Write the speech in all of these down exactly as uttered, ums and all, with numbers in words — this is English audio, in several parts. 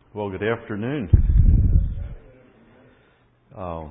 Well, good afternoon. Uh,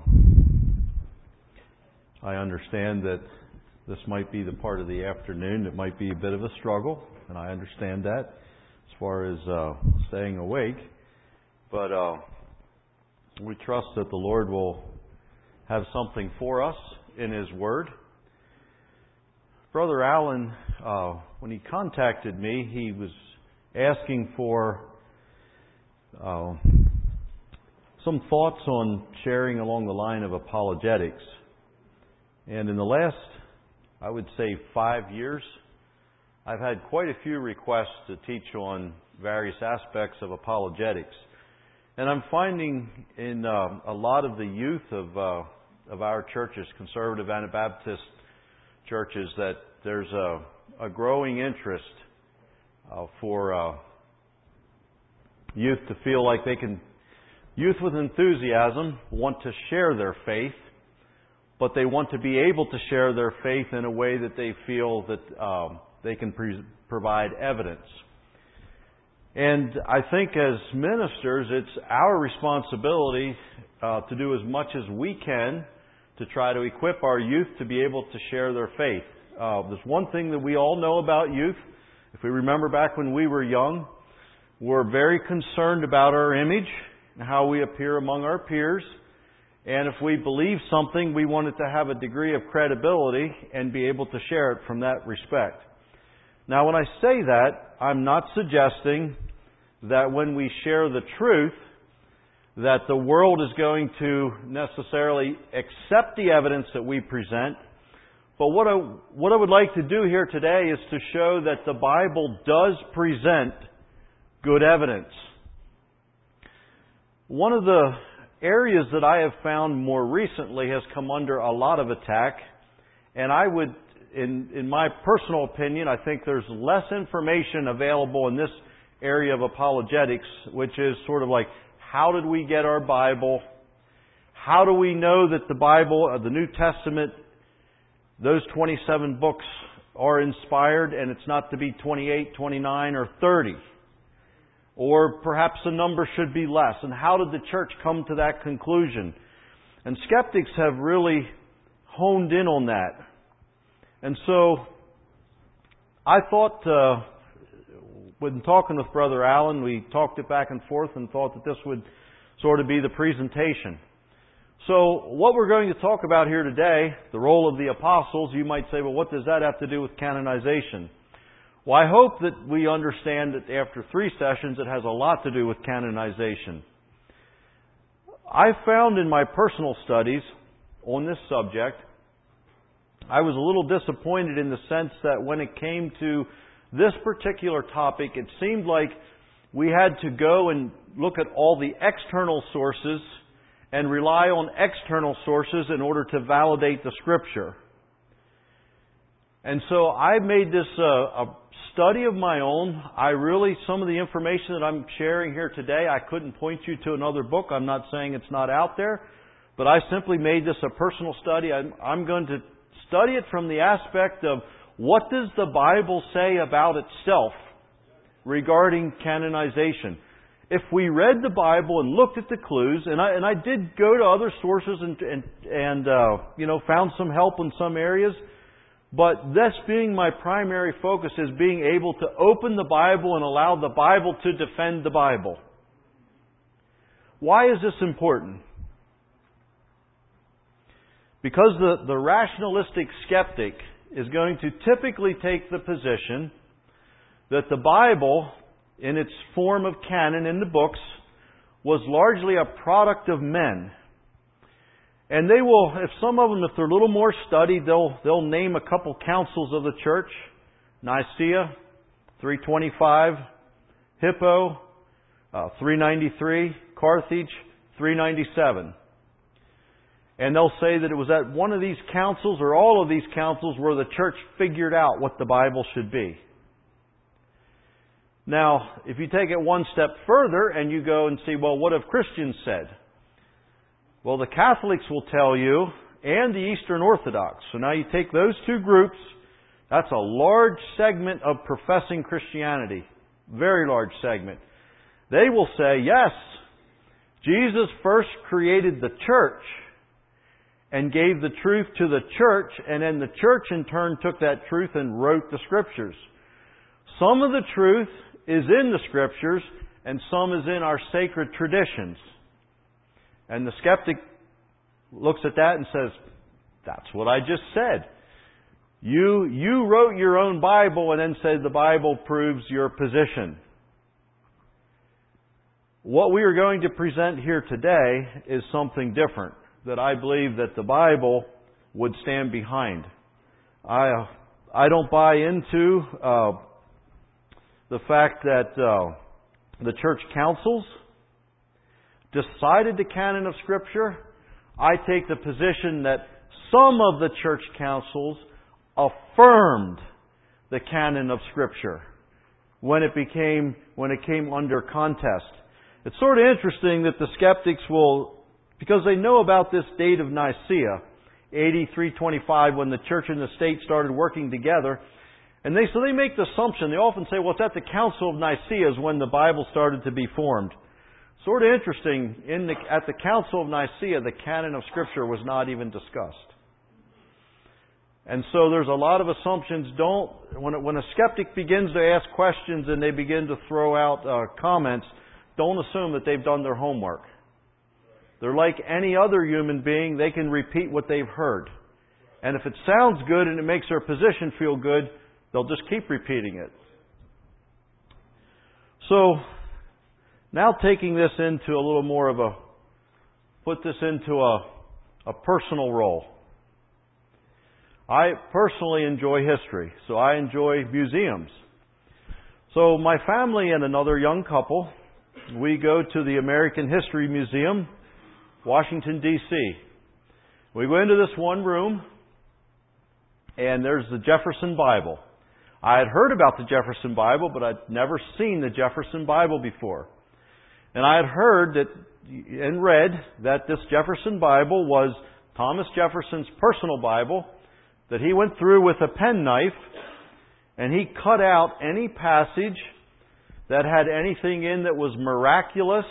I understand that this might be the part of the afternoon that might be a bit of a struggle, and I understand that as far as uh, staying awake. But uh, we trust that the Lord will have something for us in His Word. Brother Allen, uh, when he contacted me, he was asking for Uh, some thoughts on sharing along the line of apologetics. And in the last, I would say, five years, I've had quite a few requests to teach on various aspects of apologetics. And I'm finding in uh, a lot of the youth of uh, of our churches, conservative Anabaptist churches, that there's a, a growing interest uh, for uh, youth to feel like they can, youth with enthusiasm want to share their faith, but they want to be able to share their faith in a way that they feel that um, they can pre- provide evidence. And I think as ministers, it's our responsibility uh, to do as much as we can to try to equip our youth to be able to share their faith. Uh, there's one thing that we all know about youth. If we remember back when we were young, we're very concerned about our image and how we appear among our peers. And if we believe something, we want it to have a degree of credibility and be able to share it from that respect. Now, when I say that, I'm not suggesting that when we share the truth, that the world is going to necessarily accept the evidence that we present. But what I, what I would like to do here today is to show that the Bible does present good evidence. One of the areas that I have found more recently has come under a lot of attack, and I would, in, in my personal opinion, I think there's less information available in this area of apologetics, which is sort of like, how did we get our Bible? How do we know that the Bible, the New Testament, those twenty-seven books are inspired, and it's not to be twenty-eight, twenty-nine, or thirty? Or perhaps the number should be less. And how did the church come to that conclusion? And skeptics have really honed in on that. And so I thought, uh, when talking with Brother Allen, we talked it back and forth and thought that this would sort of be the presentation. So what we're going to talk about here today, the role of the apostles, you might say, well, what does that have to do with canonization? Well, I hope that we understand that after three sessions it has a lot to do with canonization. I found in my personal studies on this subject, I was a little disappointed in the sense that when it came to this particular topic, it seemed like we had to go and look at all the external sources and rely on external sources in order to validate the Scripture. And so I made this uh, a study of my own. I really, some of the information that I'm sharing here today, I couldn't point you to another book. I'm not saying it's not out there, but I simply made this a personal study. I'm, I'm going to study it from the aspect of what does the Bible say about itself regarding canonization. If we read the Bible and looked at the clues, and I, and I did go to other sources and, and, and uh, you know, found some help in some areas, but this being my primary focus is being able to open the Bible and allow the Bible to defend the Bible. Why is this important? Because the, the rationalistic skeptic is going to typically take the position that the Bible, in its form of canon in the books, was largely a product of men. And they will, if some of them, if they're a little more studied, they'll they'll name a couple councils of the church. Nicaea, three twenty-five, Hippo, uh, three ninety-three, Carthage, three ninety-seven. And they'll say that it was at one of these councils or all of these councils where the church figured out what the Bible should be. Now, if you take it one step further and you go and see, well, what have Christians said? Well, the Catholics will tell you, and the Eastern Orthodox. So now you take those two groups, that's a large segment of professing Christianity. Very large segment. They will say, yes, Jesus first created the church and gave the truth to the church, and then the church in turn took that truth and wrote the Scriptures. Some of the truth is in the Scriptures, and some is in our sacred traditions. And the skeptic looks at that and says, that's what I just said. You, you wrote your own Bible and then said the Bible proves your position. What we are going to present here today is something different that I believe that the Bible would stand behind. I I don't buy into uh, the fact that uh, the church councils decided the canon of Scripture. I take the position that some of the church councils affirmed the canon of Scripture when it became when it came under contest. It's sort of interesting that the skeptics will, because they know about this date of Nicaea, A D three twenty-five, when the church and the state started working together. And they so they make the assumption, they often say, well, it's at the Council of Nicaea is when the Bible started to be formed. Sort of interesting, in the, at the Council of Nicaea, the canon of Scripture was not even discussed. And so there's a lot of assumptions. Don't when, when a skeptic begins to ask questions and they begin to throw out uh, comments, don't assume that they've done their homework. They're like any other human being. They can repeat what they've heard. And if it sounds good and it makes their position feel good, they'll just keep repeating it. So, now taking this into a little more of a, put this into a, a personal role. I personally enjoy history, so I enjoy museums. So my family and another young couple, we go to the American History Museum, Washington, D C We go into this one room, and there's the Jefferson Bible. I had heard about the Jefferson Bible, but I'd never seen the Jefferson Bible before. And I had heard that and read that this Jefferson Bible was Thomas Jefferson's personal Bible, that he went through with a penknife, and he cut out any passage that had anything in that was miraculous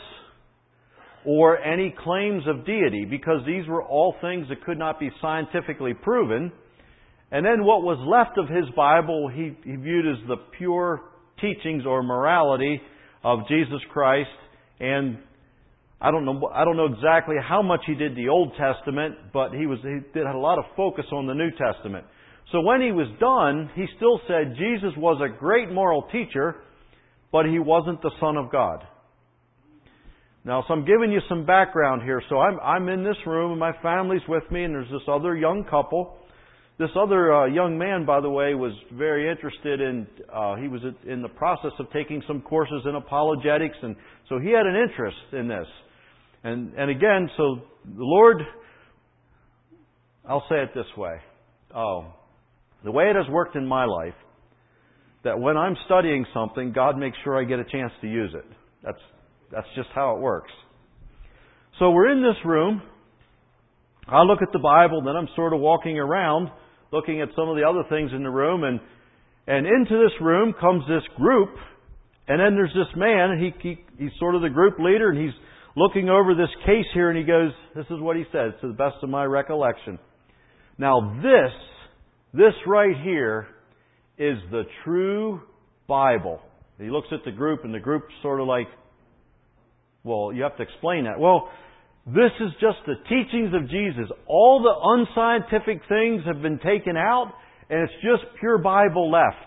or any claims of deity, because these were all things that could not be scientifically proven. And then what was left of his Bible, he, he viewed as the pure teachings or morality of Jesus Christ. And I don't know, I don't know exactly how much he did the Old Testament, but he was he did had a lot of focus on the New Testament. So when he was done, he still said Jesus was a great moral teacher, but he wasn't the Son of God. Now, so I'm giving you some background here. So I'm I'm in this room, and my family's with me, and there's this other young couple. This other uh, young man, by the way, was very interested in, uh, he was in the process of taking some courses in apologetics, and so he had an interest in this. And and again, so the Lord, I'll say it this way. Oh, the way it has worked in my life, that when I'm studying something, God makes sure I get a chance to use it. That's that's just how it works. So we're in this room. I look at the Bible, then I'm sort of walking around, looking at some of the other things in the room, and and into this room comes this group, and then there's this man, and he, he he's sort of the group leader, and he's looking over this case here, and he goes, this is what he says, to the best of my recollection. Now this, this right here is the true Bible. He looks at the group, and the group's sort of like, well, you have to explain that. Well, this is just the teachings of Jesus. All the unscientific things have been taken out, and it's just pure Bible left.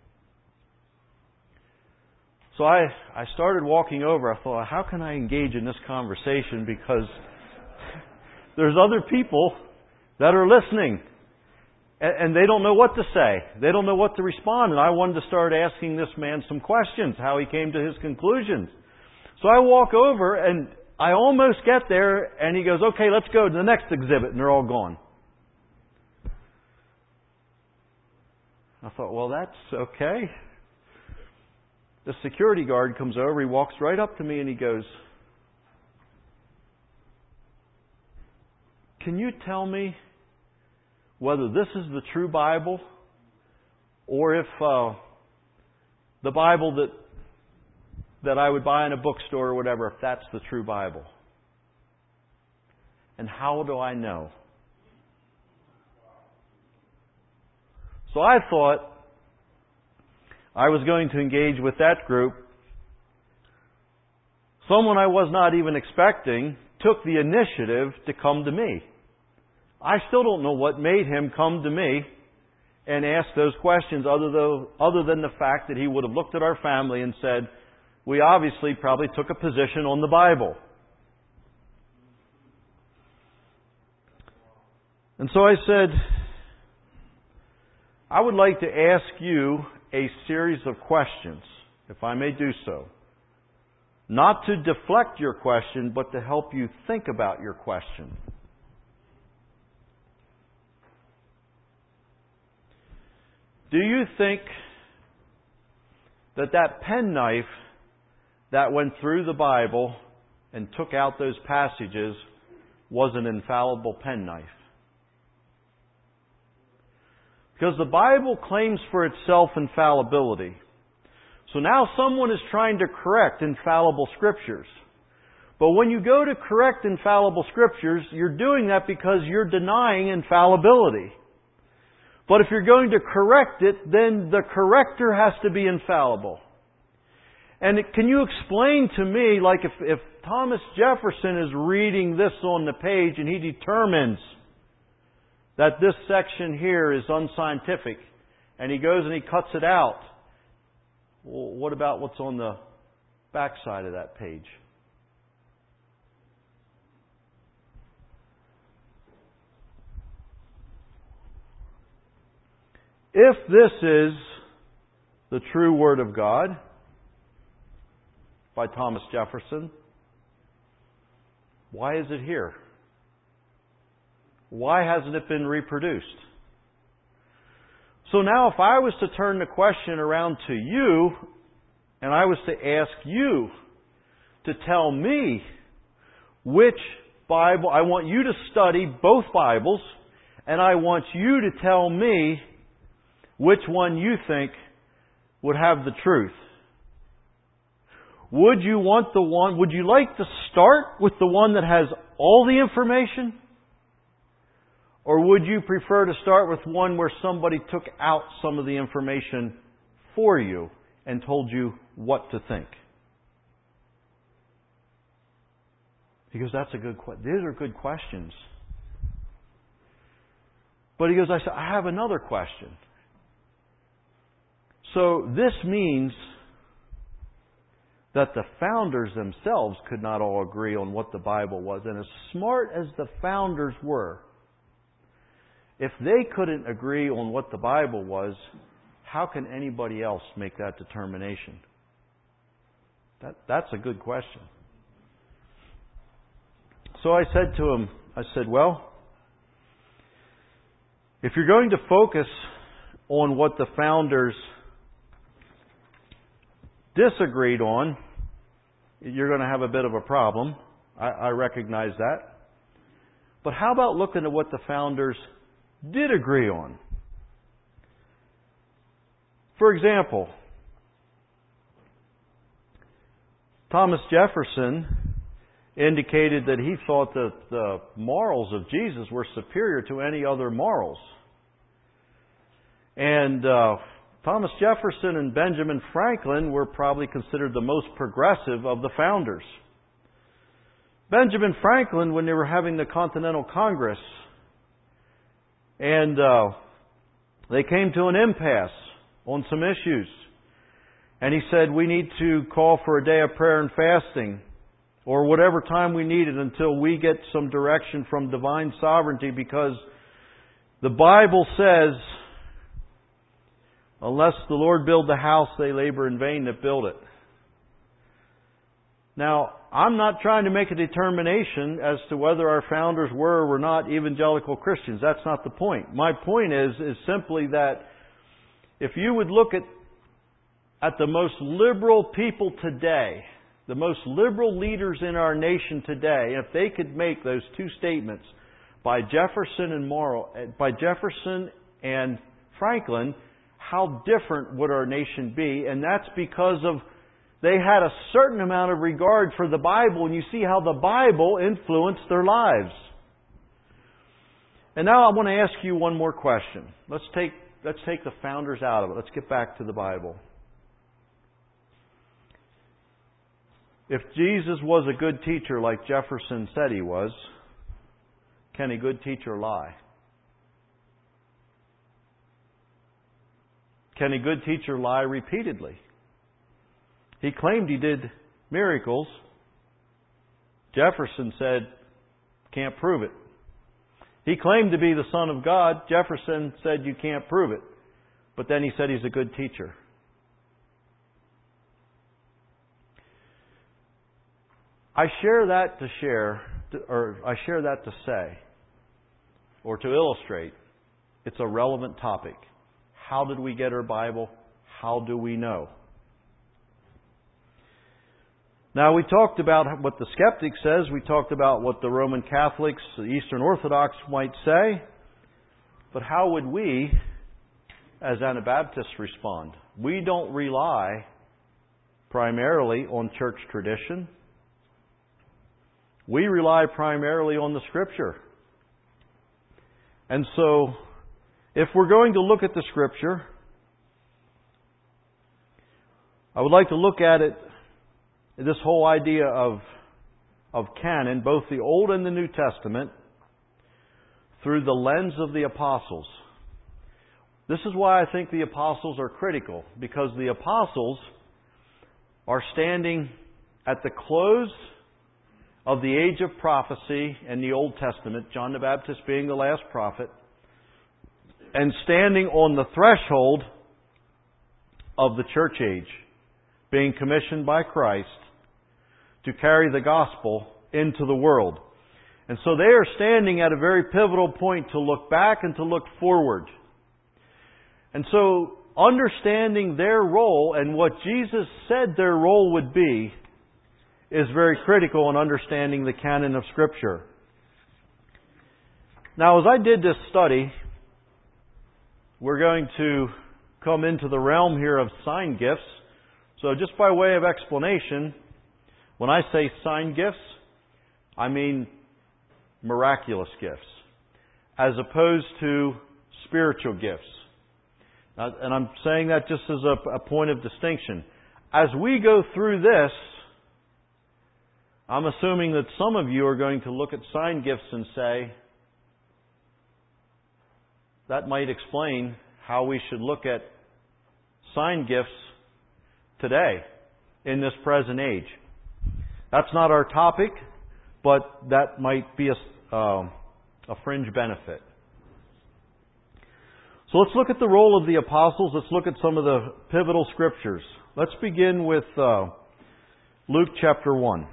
So I, I started walking over. I thought, how can I engage in this conversation? Because there's other people that are listening, and, and they don't know what to say. They don't know what to respond. And I wanted to start asking this man some questions, how he came to his conclusions. So I walk over, and I almost get there, and he goes, okay, let's go to the next exhibit, and they're all gone. I thought, well, that's okay. The security guard comes over, he walks right up to me, and he goes, can you tell me whether this is the true Bible, or if uh, the Bible that that I would buy in a bookstore or whatever if that's the true Bible? And how do I know? So I thought I was going to engage with that group. Someone I was not even expecting took the initiative to come to me. I still don't know what made him come to me and ask those questions other than, other than the fact that he would have looked at our family and said, we obviously probably took a position on the Bible. And so I said, I would like to ask you a series of questions, if I may do so. Not to deflect your question, but to help you think about your question. Do you think that that penknife that went through the Bible and took out those passages was an infallible penknife? Because the Bible claims for itself infallibility. So now someone is trying to correct infallible scriptures. But when you go to correct infallible scriptures, you're doing that because you're denying infallibility. But if you're going to correct it, then the corrector has to be infallible. And it, can you explain to me, like if, if Thomas Jefferson is reading this on the page and he determines that this section here is unscientific, and he goes and he cuts it out, well, what about what's on the back side of that page? If this is the true Word of God by Thomas Jefferson, why is it here? Why hasn't it been reproduced? So now if I was to turn the question around to you, and I was to ask you to tell me which Bible, I want you to study both Bibles, and I want you to tell me which one you think would have the truth. Would you want the one, would you like to start with the one that has all the information? Or would you prefer to start with one where somebody took out some of the information for you and told you what to think? He goes, that's a good question. These are good questions. But he goes, I said, I have another question. So this means that the founders themselves could not all agree on what the Bible was. And as smart as the founders were, if they couldn't agree on what the Bible was, how can anybody else make that determination? That, that's a good question. So I said to him, I said, well, if you're going to focus on what the founders disagreed on, you're going to have a bit of a problem. I, I recognize that. But how about looking at what the founders did agree on? For example, Thomas Jefferson indicated that he thought that the morals of Jesus were superior to any other morals. And uh, Thomas Jefferson and Benjamin Franklin were probably considered the most progressive of the founders. Benjamin Franklin, when they were having the Continental Congress, and uh, they came to an impasse on some issues. And he said, we need to call for a day of prayer and fasting, or whatever time we need it until we get some direction from divine sovereignty, because the Bible says, unless the Lord build the house, they labor in vain that build it. Now, I'm not trying to make a determination as to whether our founders were or were not evangelical Christians. That's not the point. My point is, is simply that if you would look at, at the most liberal people today, the most liberal leaders in our nation today, if they could make those two statements by Jefferson and Morrow, by Jefferson and Franklin, how different would our nation be? And that's because of They had a certain amount of regard for the Bible, and you see how the Bible influenced their lives. And now I want to ask you one more question. Let's take, let's take the founders out of it. Let's get back to the Bible. If Jesus was a good teacher like Jefferson said he was, can a good teacher lie? Can a good teacher lie repeatedly? He claimed he did miracles. Jefferson said, can't prove it. He claimed to be the Son of God. Jefferson said, you can't prove it. But then he said he's a good teacher. I share that to share, or I share that to say, or to illustrate, it's a relevant topic. How did we get our Bible? How do we know? Now, we talked about what the skeptic says. We talked about what the Roman Catholics, the Eastern Orthodox might say. But how would we, as Anabaptists, respond? We don't rely primarily on church tradition. We rely primarily on the Scripture. And so, if we're going to look at the Scripture, I would like to look at it, this whole idea of, of canon, both the Old and the New Testament, through the lens of the apostles. This is why I think the apostles are critical, because the apostles are standing at the close of the age of prophecy in the Old Testament, John the Baptist being the last prophet, and standing on the threshold of the church age, being commissioned by Christ to carry the gospel into the world. And so they are standing at a very pivotal point to look back and to look forward. And so understanding their role and what Jesus said their role would be is very critical in understanding the canon of Scripture. Now, as I did this study, we're going to come into the realm here of sign gifts. So just by way of explanation, when I say sign gifts, I mean miraculous gifts, as opposed to spiritual gifts. Now, and I'm saying that just as a, a point of distinction. As we go through this, I'm assuming that some of you are going to look at sign gifts and say, that might explain how we should look at sign gifts today, in this present age. That's not our topic, but that might be a, uh, a fringe benefit. So let's look at the role of the apostles. Let's look at some of the pivotal scriptures. Let's begin with uh, Luke chapter one.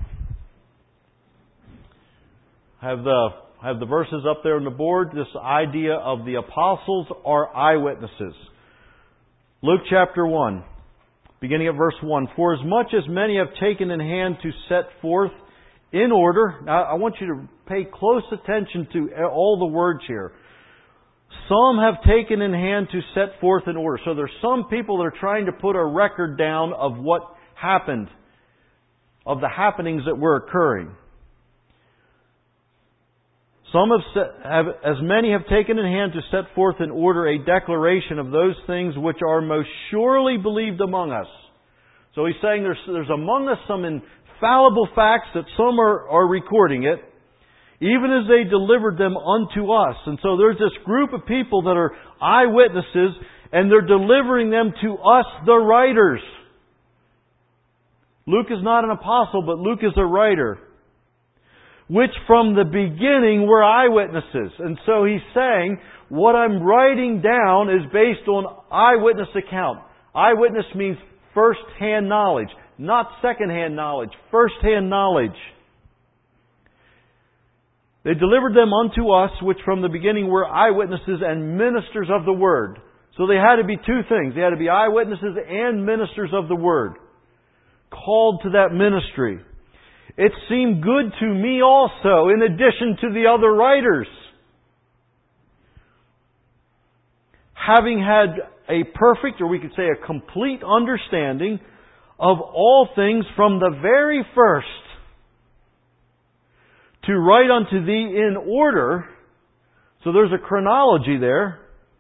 Have the have the verses up there on the board. This idea of the apostles are eyewitnesses. Luke chapter one. Beginning at verse one, for as much as many have taken in hand to set forth in order. Now, I want you to pay close attention to all the words here. Some have taken in hand to set forth in order. So there's some people that are trying to put a record down of what happened, of the happenings that were occurring. Some have, set, have, as many have taken in hand to set forth in order a declaration of those things which are most surely believed among us. So he's saying there's, there's among us some infallible facts that some are, are recording it, even as they delivered them unto us. And so there's this group of people that are eyewitnesses, and they're delivering them to us, the writers. Luke is not an apostle, but Luke is a writer, which from the beginning were eyewitnesses. And so he's saying, what I'm writing down is based on eyewitness account. Eyewitness means first-hand knowledge, not second-hand knowledge, first-hand knowledge. They delivered them unto us, which from the beginning were eyewitnesses and ministers of the Word. So they had to be two things. They had to be eyewitnesses and ministers of the Word, called to that ministry. It seemed good to me also, in addition to the other writers, having had a perfect, or we could say a complete understanding of all things from the very first, to write unto thee in order. So there's a chronology there.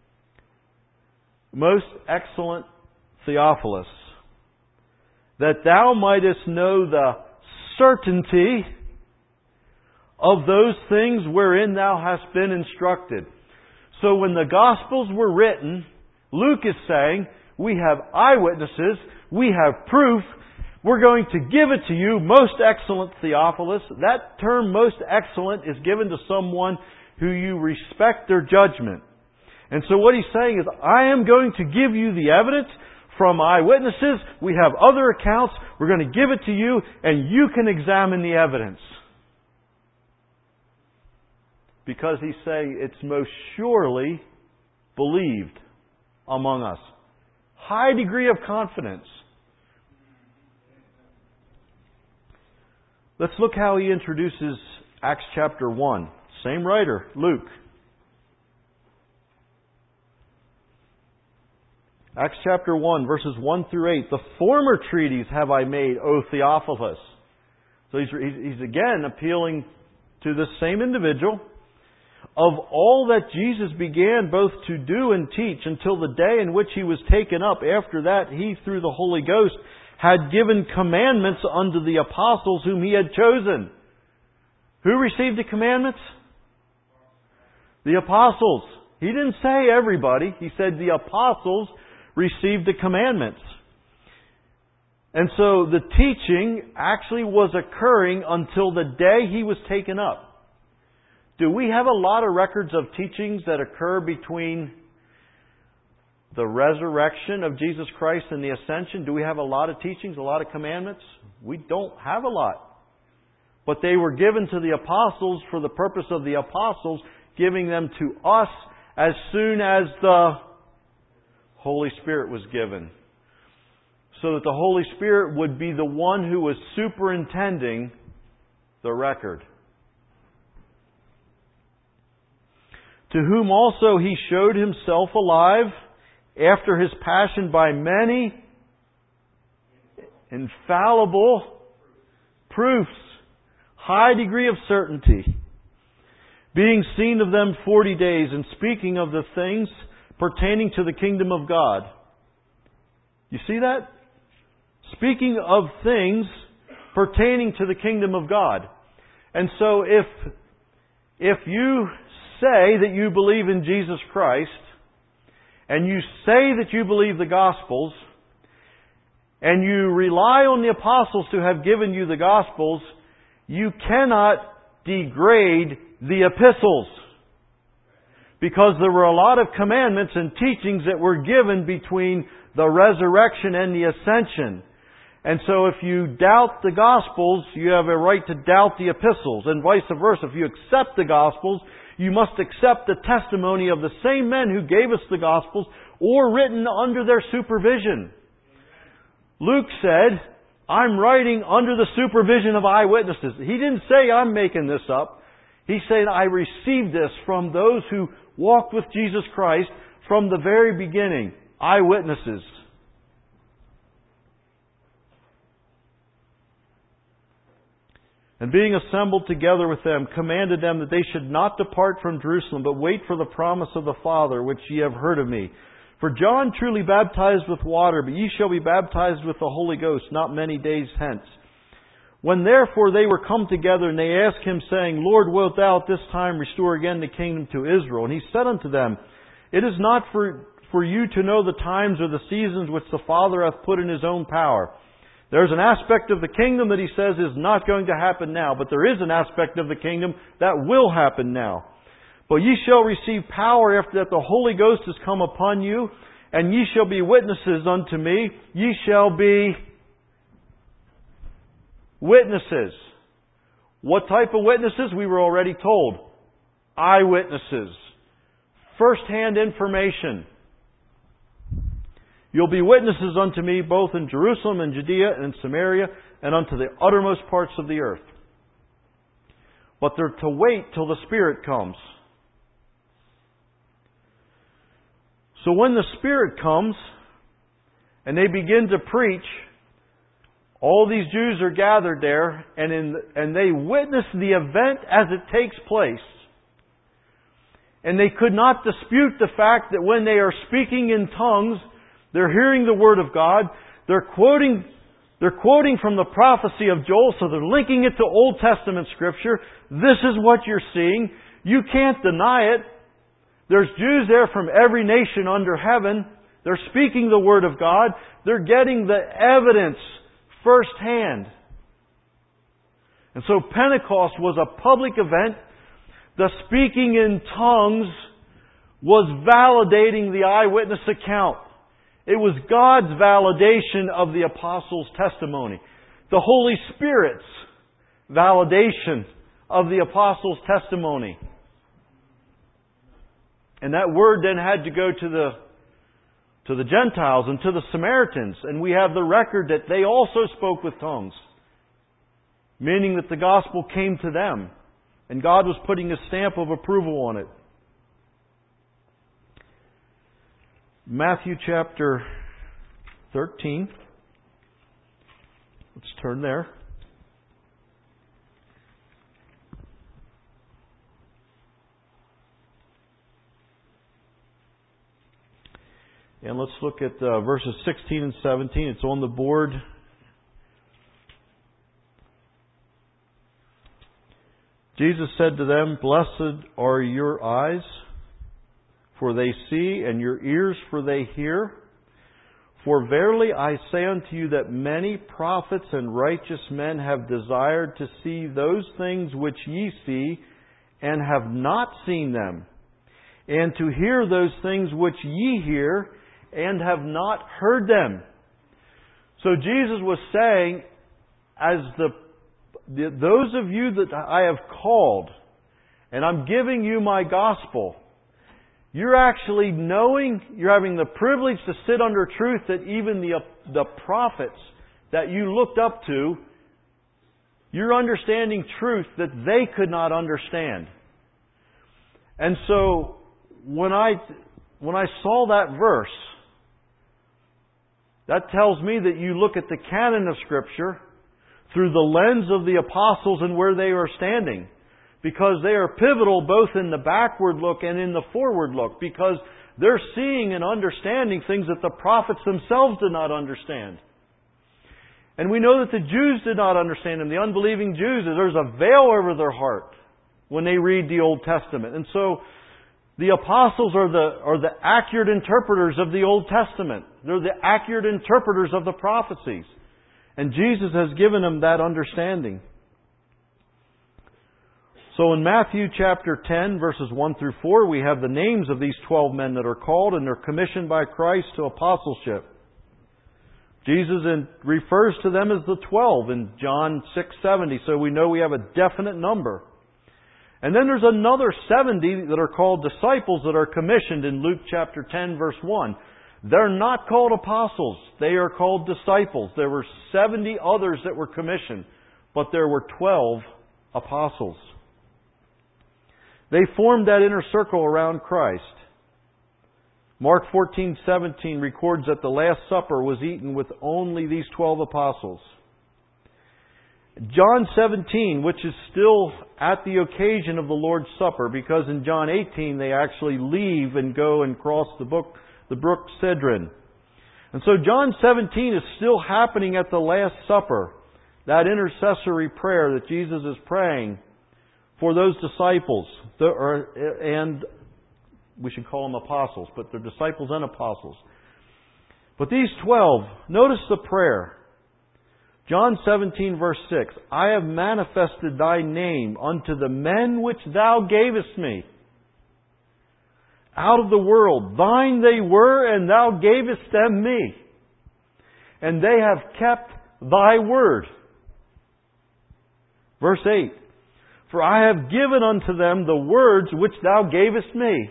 Most excellent Theophilus, that thou mightest know the certainty of those things wherein thou hast been instructed. So when the Gospels were written, Luke is saying, we have eyewitnesses, we have proof, we're going to give it to you, most excellent Theophilus. That term, most excellent, is given to someone who you respect their judgment. And so what he's saying is, I am going to give you the evidence from eyewitnesses. We have other accounts. We're going to give it to you, and you can examine the evidence. Because he's saying it's most surely believed among us. High degree of confidence. Let's look how he introduces Acts chapter one. Same writer, Luke. Acts chapter one, verses one through eight. The former treaties have I made, O Theophilus. So he's, he's again appealing to this same individual. Of all that Jesus began both to do and teach until the day in which He was taken up. After that, He, through the Holy Ghost, had given commandments unto the apostles whom He had chosen. Who received the commandments? The apostles. He didn't say everybody. He said the apostles received the commandments. And so the teaching actually was occurring until the day He was taken up. Do we have a lot of records of teachings that occur between the resurrection of Jesus Christ and the ascension? Do we have a lot of teachings, a lot of commandments? We don't have a lot. But they were given to the apostles for the purpose of the apostles giving them to us as soon as the Holy Spirit was given. So that the Holy Spirit would be the one who was superintending the record. To whom also He showed Himself alive after His passion by many infallible proofs, high degree of certainty, being seen of them forty days, and speaking of the things pertaining to the kingdom of God. You see that? Speaking of things pertaining to the kingdom of God. And so if, if you say that you believe in Jesus Christ, and you say that you believe the Gospels, and you rely on the apostles to have given you the Gospels, you cannot degrade the epistles. Because there were a lot of commandments and teachings that were given between the resurrection and the ascension. And so if you doubt the Gospels, you have a right to doubt the epistles, and vice versa. If you accept the Gospels, you must accept the testimony of the same men who gave us the Gospels or written under their supervision. Luke said, I'm writing under the supervision of eyewitnesses. He didn't say I'm making this up. He said I received this from those who walked with Jesus Christ from the very beginning. Eyewitnesses. And being assembled together with them, commanded them that they should not depart from Jerusalem, but wait for the promise of the Father, which ye have heard of me. For John truly baptized with water, but ye shall be baptized with the Holy Ghost not many days hence. When therefore they were come together, and they asked Him, saying, Lord, wilt thou at this time restore again the kingdom to Israel? And He said unto them, It is not for, for you to know the times or the seasons which the Father hath put in His own power. There's an aspect of the kingdom that He says is not going to happen now, but there is an aspect of the kingdom that will happen now. But ye shall receive power after that the Holy Ghost is come upon you, and ye shall be witnesses unto me. Ye shall be witnesses. What type of witnesses? We were already told. Eyewitnesses. First-hand information. You'll be witnesses unto me both in Jerusalem and Judea and in Samaria and unto the uttermost parts of the earth. But they're to wait till the Spirit comes. So when the Spirit comes and they begin to preach, All these Jews are gathered there, and in, and they witness the event as it takes place. And they could not dispute the fact that when they are speaking in tongues, they're hearing the Word of God, they're quoting, they're quoting from the prophecy of Joel, so they're linking it to Old Testament Scripture. This is what you're seeing. You can't deny it. There's Jews there from every nation under heaven. They're speaking the Word of God. They're getting the evidence firsthand. And so Pentecost was a public event. The speaking in tongues was validating the eyewitness account. It was God's validation of the apostles' testimony. The Holy Spirit's validation of the apostles' testimony. And that word then had to go to the to the Gentiles and to the Samaritans. And we have the record that they also spoke with tongues. Meaning that the gospel came to them. And God was putting a stamp of approval on it. Matthew chapter thirteen. Let's turn there. And let's look at uh, verses sixteen and seventeen. It's on the board. Jesus said to them, "Blessed are your eyes, for they see, and your ears, for they hear. For verily I say unto you that many prophets and righteous men have desired to see those things which ye see, and have not seen them, and to hear those things which ye hear, and have not heard them." So Jesus was saying, as the, the those of you that I have called, and I'm giving you my gospel, you're actually knowing, you're having the privilege to sit under truth that even the, the prophets that you looked up to, you're understanding truth that they could not understand. And so, when I, when I saw that verse, that tells me that you look at the canon of Scripture through the lens of the apostles and where they are standing. Because they are pivotal both in the backward look and in the forward look. Because they're seeing and understanding things that the prophets themselves did not understand. And we know that the Jews did not understand them. The unbelieving Jews, there's a veil over their heart when they read the Old Testament. And so the apostles are the, are the accurate interpreters of the Old Testament. They're the accurate interpreters of the prophecies. And Jesus has given them that understanding. So in Matthew chapter ten, verses one through four, we have the names of these twelve men that are called, and they're commissioned by Christ to apostleship. Jesus refers to them as the twelve in John six seventy, so we know we have a definite number. And then there's another seventy that are called disciples that are commissioned in Luke chapter ten, verse one. They're not called apostles. They are called disciples. There were seventy others that were commissioned, but there were twelve apostles. They formed that inner circle around Christ. Mark fourteen seventeen records that the Last Supper was eaten with only these twelve apostles. John seventeen, which is still at the occasion of the Lord's Supper, because in John eighteen they actually leave and go and cross the brook, the brook Cedron. And so John seventeen is still happening at the Last Supper, that intercessory prayer that Jesus is praying for those disciples, and we should call them apostles, but they're disciples and apostles. But these twelve, notice the prayer. John seventeen verse six, "I have manifested Thy name unto the men which Thou gavest me. Out of the world, Thine they were, and Thou gavest them me. And they have kept Thy word." Verse eight, "For I have given unto them the words which Thou gavest me.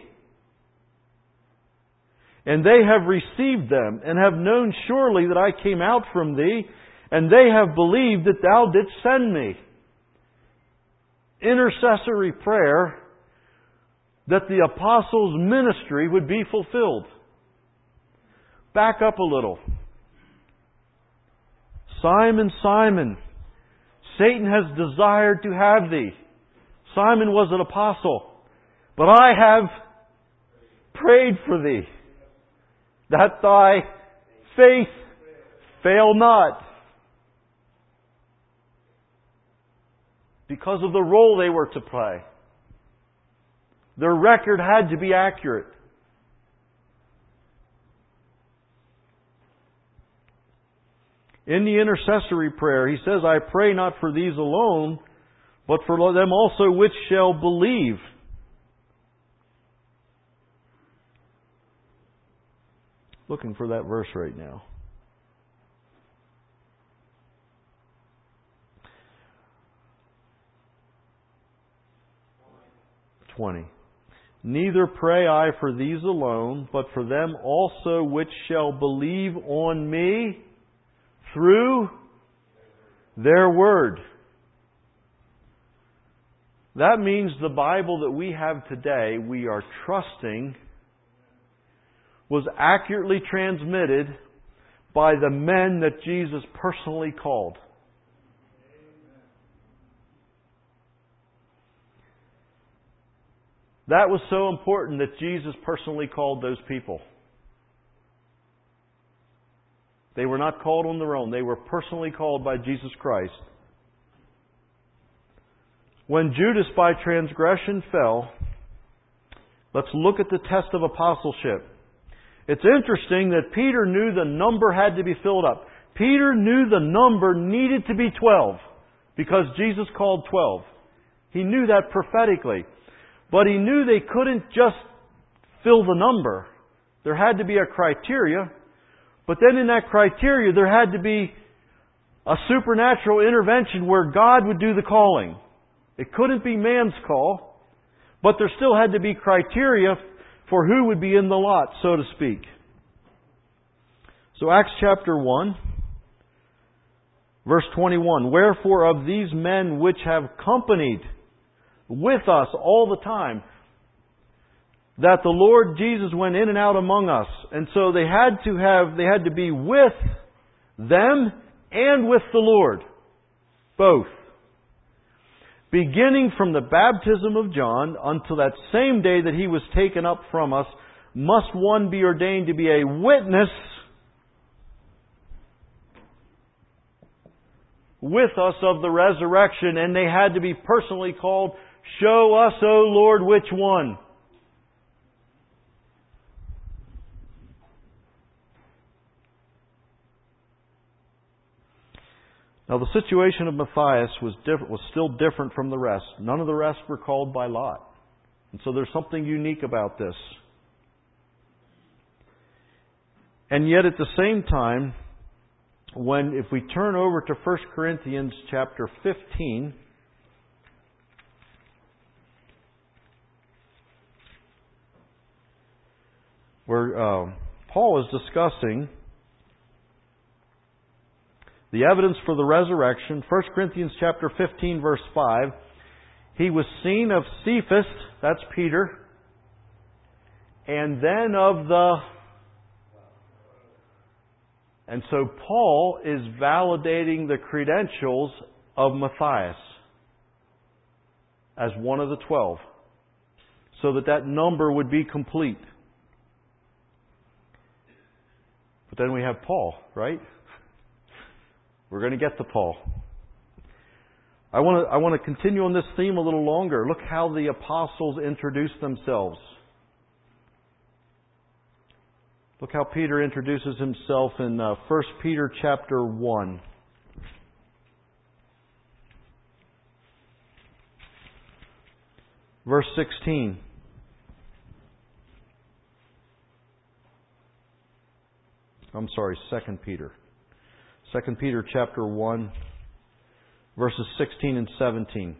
And they have received them, and have known surely that I came out from Thee, and they have believed that Thou didst send me." Intercessory prayer that the apostles' ministry would be fulfilled. Back up a little. Simon, Simon, Satan has desired to have thee. Simon was an apostle, but I have prayed for thee, that thy faith fail not. Because of the role they were to play. Their record had to be accurate. In the intercessory prayer, he says, I pray not for these alone, but for them also which shall believe. Looking for that verse right now. twenty. Neither pray I for these alone, but for them also which shall believe on me through their word. That means the Bible that we have today, we are trusting, was accurately transmitted by the men that Jesus personally called. That was so important that Jesus personally called those people. They were not called on their own. They were personally called by Jesus Christ. When Judas by transgression fell, let's look at the test of apostleship. It's interesting that Peter knew the number had to be filled up. Peter knew the number needed to be twelve because Jesus called twelve. He knew that prophetically. But he knew they couldn't just fill the number. There had to be a criteria. But then in that criteria, there had to be a supernatural intervention where God would do the calling. It couldn't be man's call. But there still had to be criteria for who would be in the lot, so to speak. So Acts chapter one, verse twenty-one. Wherefore of these men which have companied with us all the time, that the Lord Jesus went in and out among us. And so they had to have, they had to be with them and with the Lord. Both. Beginning from the baptism of John until that same day that he was taken up from us, must one be ordained to be a witness with us of the resurrection. And they had to be personally called, show us, O Lord, which one? Now the situation of Matthias was different, was still different from the rest. None of the rest were called by lot. And so there's something unique about this. And yet at the same time, when if we turn over to First Corinthians chapter fifteen, where uh, Paul is discussing the evidence for the resurrection. First Corinthians chapter fifteen, verse five. He was seen of Cephas, that's Peter, and then of the... And so Paul is validating the credentials of Matthias as one of the twelve, so that that number would be complete. But then we have Paul, right? We're going to get to Paul. I want to I want to continue on this theme a little longer. Look how the apostles introduce themselves. Look how Peter introduces himself in uh, First Peter chapter one. Verse sixteen. I'm sorry, Second Peter. Second Peter chapter one, verses sixteen and seventeen.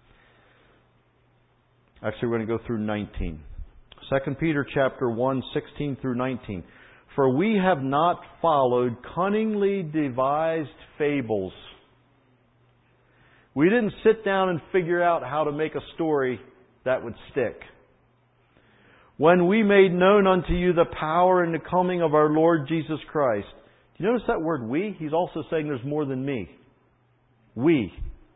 Actually, we're going to go through nineteen. Second Peter chapter one, sixteen through nineteen. For we have not followed cunningly devised fables. We didn't sit down and figure out how to make a story that would stick. When we made known unto you the power and the coming of our Lord Jesus Christ. Do You notice that word we? He's also saying there's more than me. We.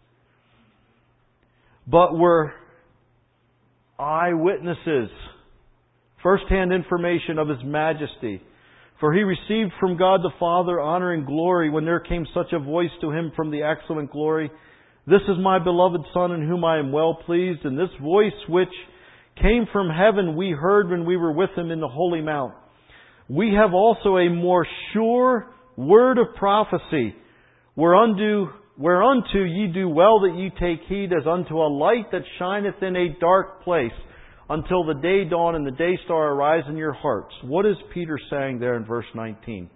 But we're eyewitnesses. First-hand information of His majesty. For He received from God the Father honor and glory when there came such a voice to Him from the excellent glory. This is my beloved Son in whom I am well pleased. And this voice which came from heaven we heard when we were with Him in the holy mount. We have also a more sure word of prophecy, whereunto, whereunto ye do well that ye take heed as unto a light that shineth in a dark place, until the day dawn and the day star arise in your hearts. What is Peter saying there in verse nineteen?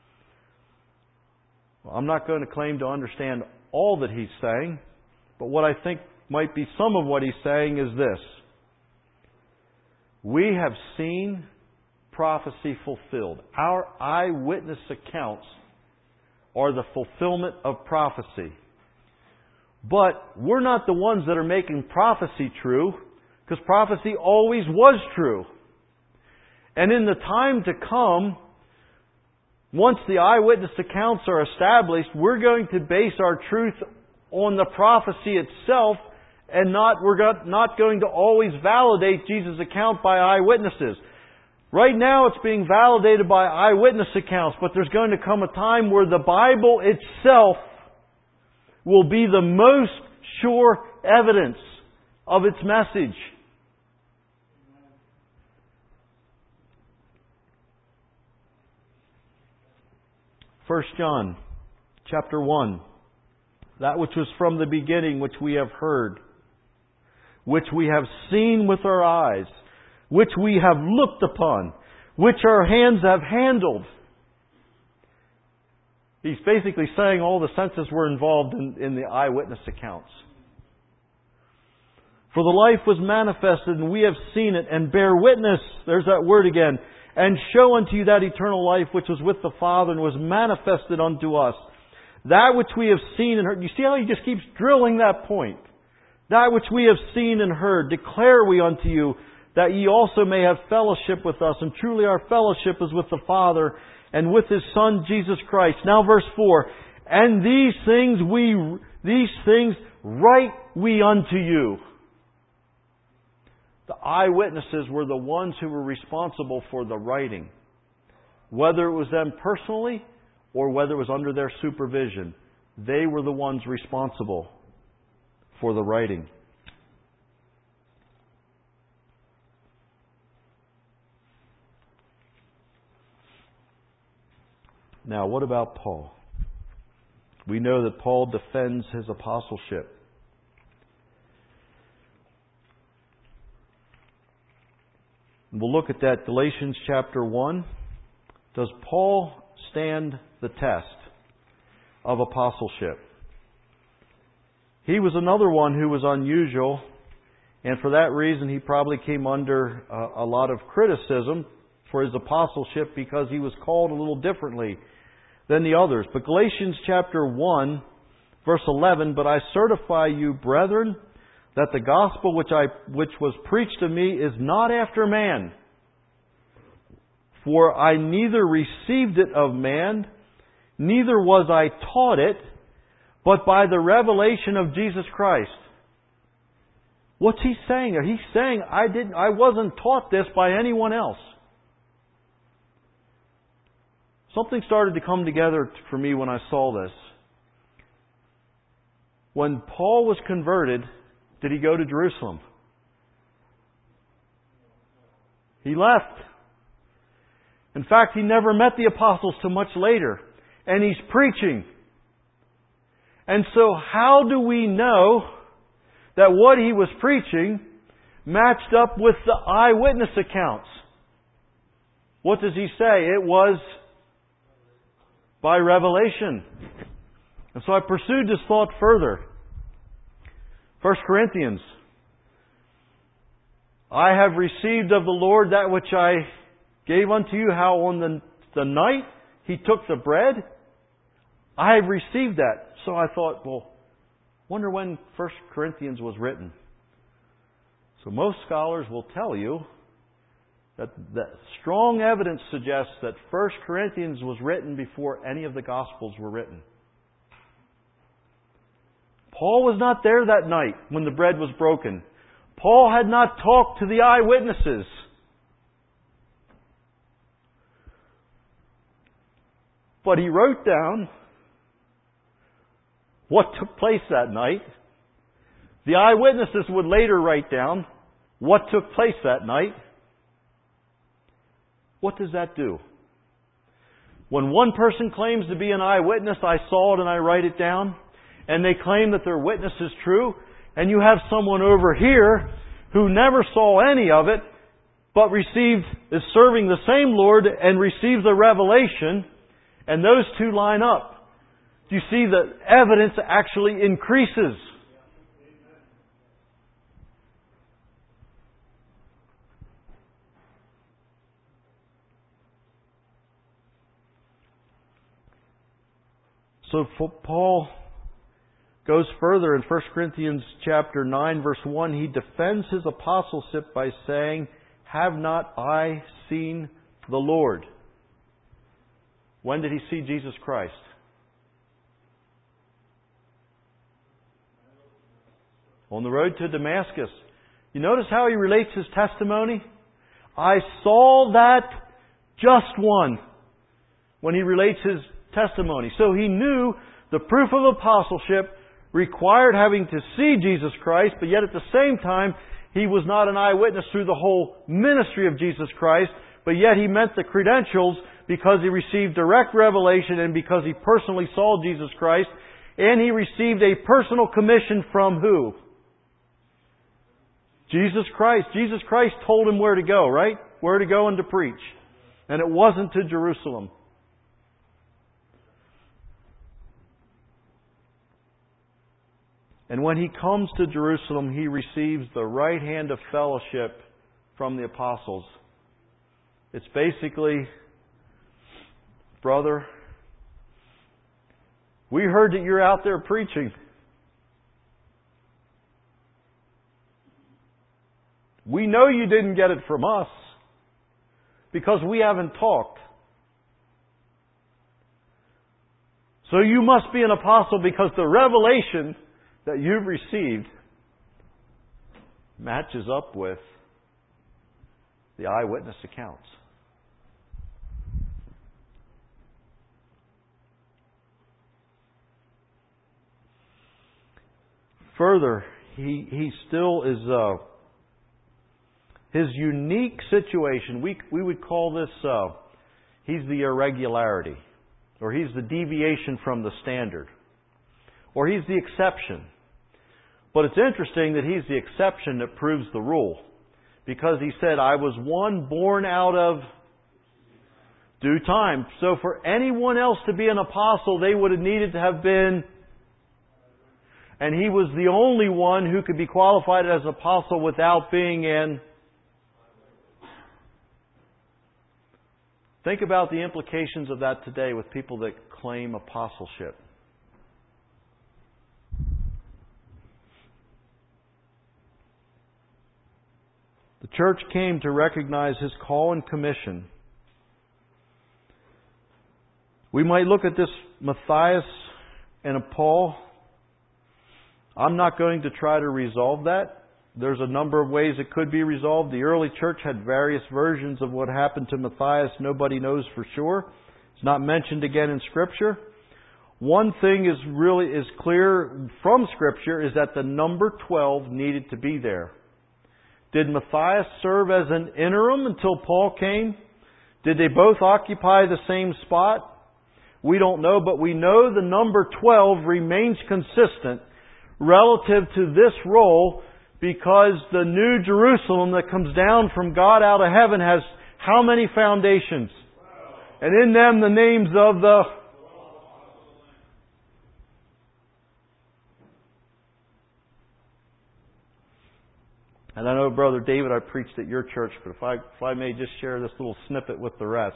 Well, I'm not going to claim to understand all that he's saying, but what I think might be some of what he's saying is this. We have seen prophecy fulfilled. Our eyewitness accounts are the fulfillment of prophecy. But we're not the ones that are making prophecy true, because prophecy always was true. And in the time to come, once the eyewitness accounts are established, we're going to base our truth on the prophecy itself, and not we're not going to always validate Jesus' account by eyewitnesses. Right now it's being validated by eyewitness accounts, but there's going to come a time where the Bible itself will be the most sure evidence of its message. First John chapter one. That which was from the beginning, which we have heard, which we have seen with our eyes, which we have looked upon, which our hands have handled. He's basically saying all the senses were involved in, in the eyewitness accounts. For the life was manifested, and we have seen it, and bear witness, there's that word again, and show unto you that eternal life which was with the Father and was manifested unto us. That which we have seen and heard. You see how he just keeps drilling that point. That which we have seen and heard, declare we unto you, that ye also may have fellowship with us. And truly our fellowship is with the Father and with His Son Jesus Christ. Now verse four. And these things we, these things write we unto you. The eyewitnesses were the ones who were responsible for the writing. Whether it was them personally or whether it was under their supervision, they were the ones responsible for the writing. Now, what about Paul? We know that Paul defends his apostleship. We'll look at that. Galatians chapter one. Does Paul stand the test of apostleship? He was another one who was unusual, and for that reason he probably came under a, a lot of criticism for his apostleship because he was called a little differently than the others. But Galatians chapter one, verse eleven, but I certify you, brethren, that the gospel which I which was preached to me is not after man. For I neither received it of man, neither was I taught it, but by the revelation of Jesus Christ. What's he saying there? He's saying, I didn't I wasn't taught this by anyone else. Something started to come together for me when I saw this. When Paul was converted, did he go to Jerusalem? He left. In fact, he never met the apostles till much later. And he's preaching. And so how do we know that what he was preaching matched up with the eyewitness accounts? What does he say? It was by revelation. And so I pursued this thought further. First Corinthians. I have received of the Lord that which I gave unto you, how on the, the night He took the bread. I have received that. So I thought, well, wonder when First Corinthians was written. So most scholars will tell you That, that strong evidence suggests that First Corinthians was written before any of the Gospels were written. Paul was not there that night when the bread was broken. Paul had not talked to the eyewitnesses. But he wrote down what took place that night. The eyewitnesses would later write down what took place that night. What does that do? When one person claims to be an eyewitness, I saw it and I write it down, and they claim that their witness is true, and you have someone over here who never saw any of it, but received, is serving the same Lord and receives a revelation, and those two line up. Do you see the evidence actually increases? So Paul goes further in First Corinthians chapter nine, verse one. He defends his apostleship by saying, "Have not I seen the Lord?" When did he see Jesus Christ? On the road to Damascus. You notice how he relates his testimony? I saw that just one. When he relates his testimony. So he knew the proof of apostleship required having to see Jesus Christ, but yet at the same time, he was not an eyewitness through the whole ministry of Jesus Christ, but yet he meant the credentials because he received direct revelation and because he personally saw Jesus Christ, and he received a personal commission from who? Jesus Christ. Jesus Christ told him where to go, right? Where to go and to preach. And it wasn't to Jerusalem. And when he comes to Jerusalem, he receives the right hand of fellowship from the apostles. It's basically, brother, we heard that you're out there preaching. We know you didn't get it from us because we haven't talked. So you must be an apostle because the revelation that you've received matches up with the eyewitness accounts. Further, he he still is uh, his unique situation. We we would call this uh, he's the irregularity, or he's the deviation from the standard, or he's the exception. But it's interesting that he's the exception that proves the rule. Because he said, I was one born out of due time. So for anyone else to be an apostle, they would have needed to have been... And he was the only one who could be qualified as apostle without being in... Think about the implications of that today with people that claim apostleship. The church came to recognize his call and commission. We might look at this Matthias and a Paul. I'm not going to try to resolve that. There's a number of ways it could be resolved. The early church had various versions of what happened to Matthias. Nobody knows for sure. It's not mentioned again in Scripture. One thing is really is clear from Scripture is that the number twelve needed to be there. Did Matthias serve as an interim until Paul came? Did they both occupy the same spot? We don't know, but we know the number twelve remains consistent relative to this role because the new Jerusalem that comes down from God out of heaven has how many foundations? And in them the names of the... And I know, Brother David, I preached at your church, but if I, if I may just share this little snippet with the rest.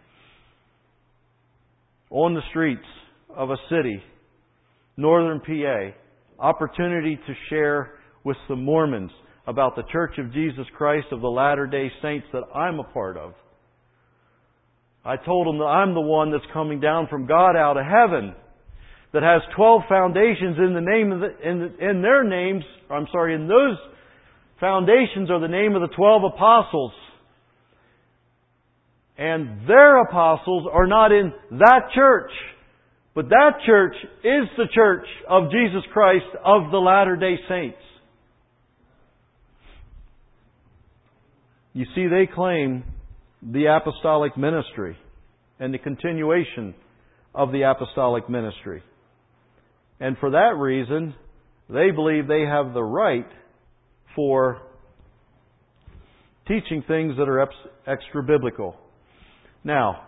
On the streets of a city, northern P A, opportunity to share with some Mormons about the Church of Jesus Christ of the Latter-day Saints that I'm a part of. I told them that I'm the one that's coming down from God out of heaven, that has twelve foundations in the name of the, in, the, in their names. I'm sorry, in those foundations are the name of the twelve apostles. And their apostles are not in that church. But that church is the church of Jesus Christ of the Latter-day Saints. You see, they claim the apostolic ministry and the continuation of the apostolic ministry. And for that reason, they believe they have the right for teaching things that are extra-biblical. Now,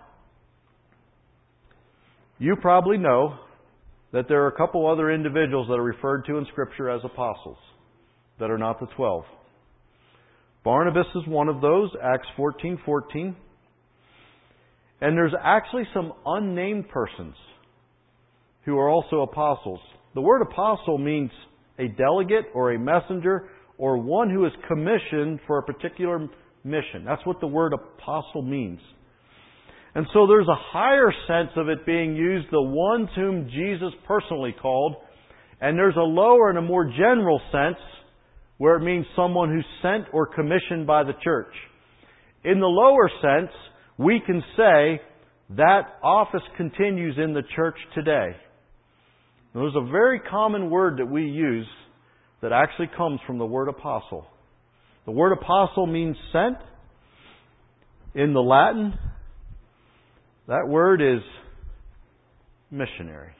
you probably know that there are a couple other individuals that are referred to in Scripture as apostles that are not the twelve. Barnabas is one of those, Acts fourteen fourteen. And there's actually some unnamed persons who are also apostles. The word apostle means a delegate or a messenger or one who is commissioned for a particular mission. That's what the word apostle means. And so there's a higher sense of it being used, the ones whom Jesus personally called. And there's a lower and a more general sense where it means someone who's sent or commissioned by the church. In the lower sense, we can say that office continues in the church today. Now, there's a very common word that we use that actually comes from the word apostle. The word apostle means sent. In the Latin, that word is missionary.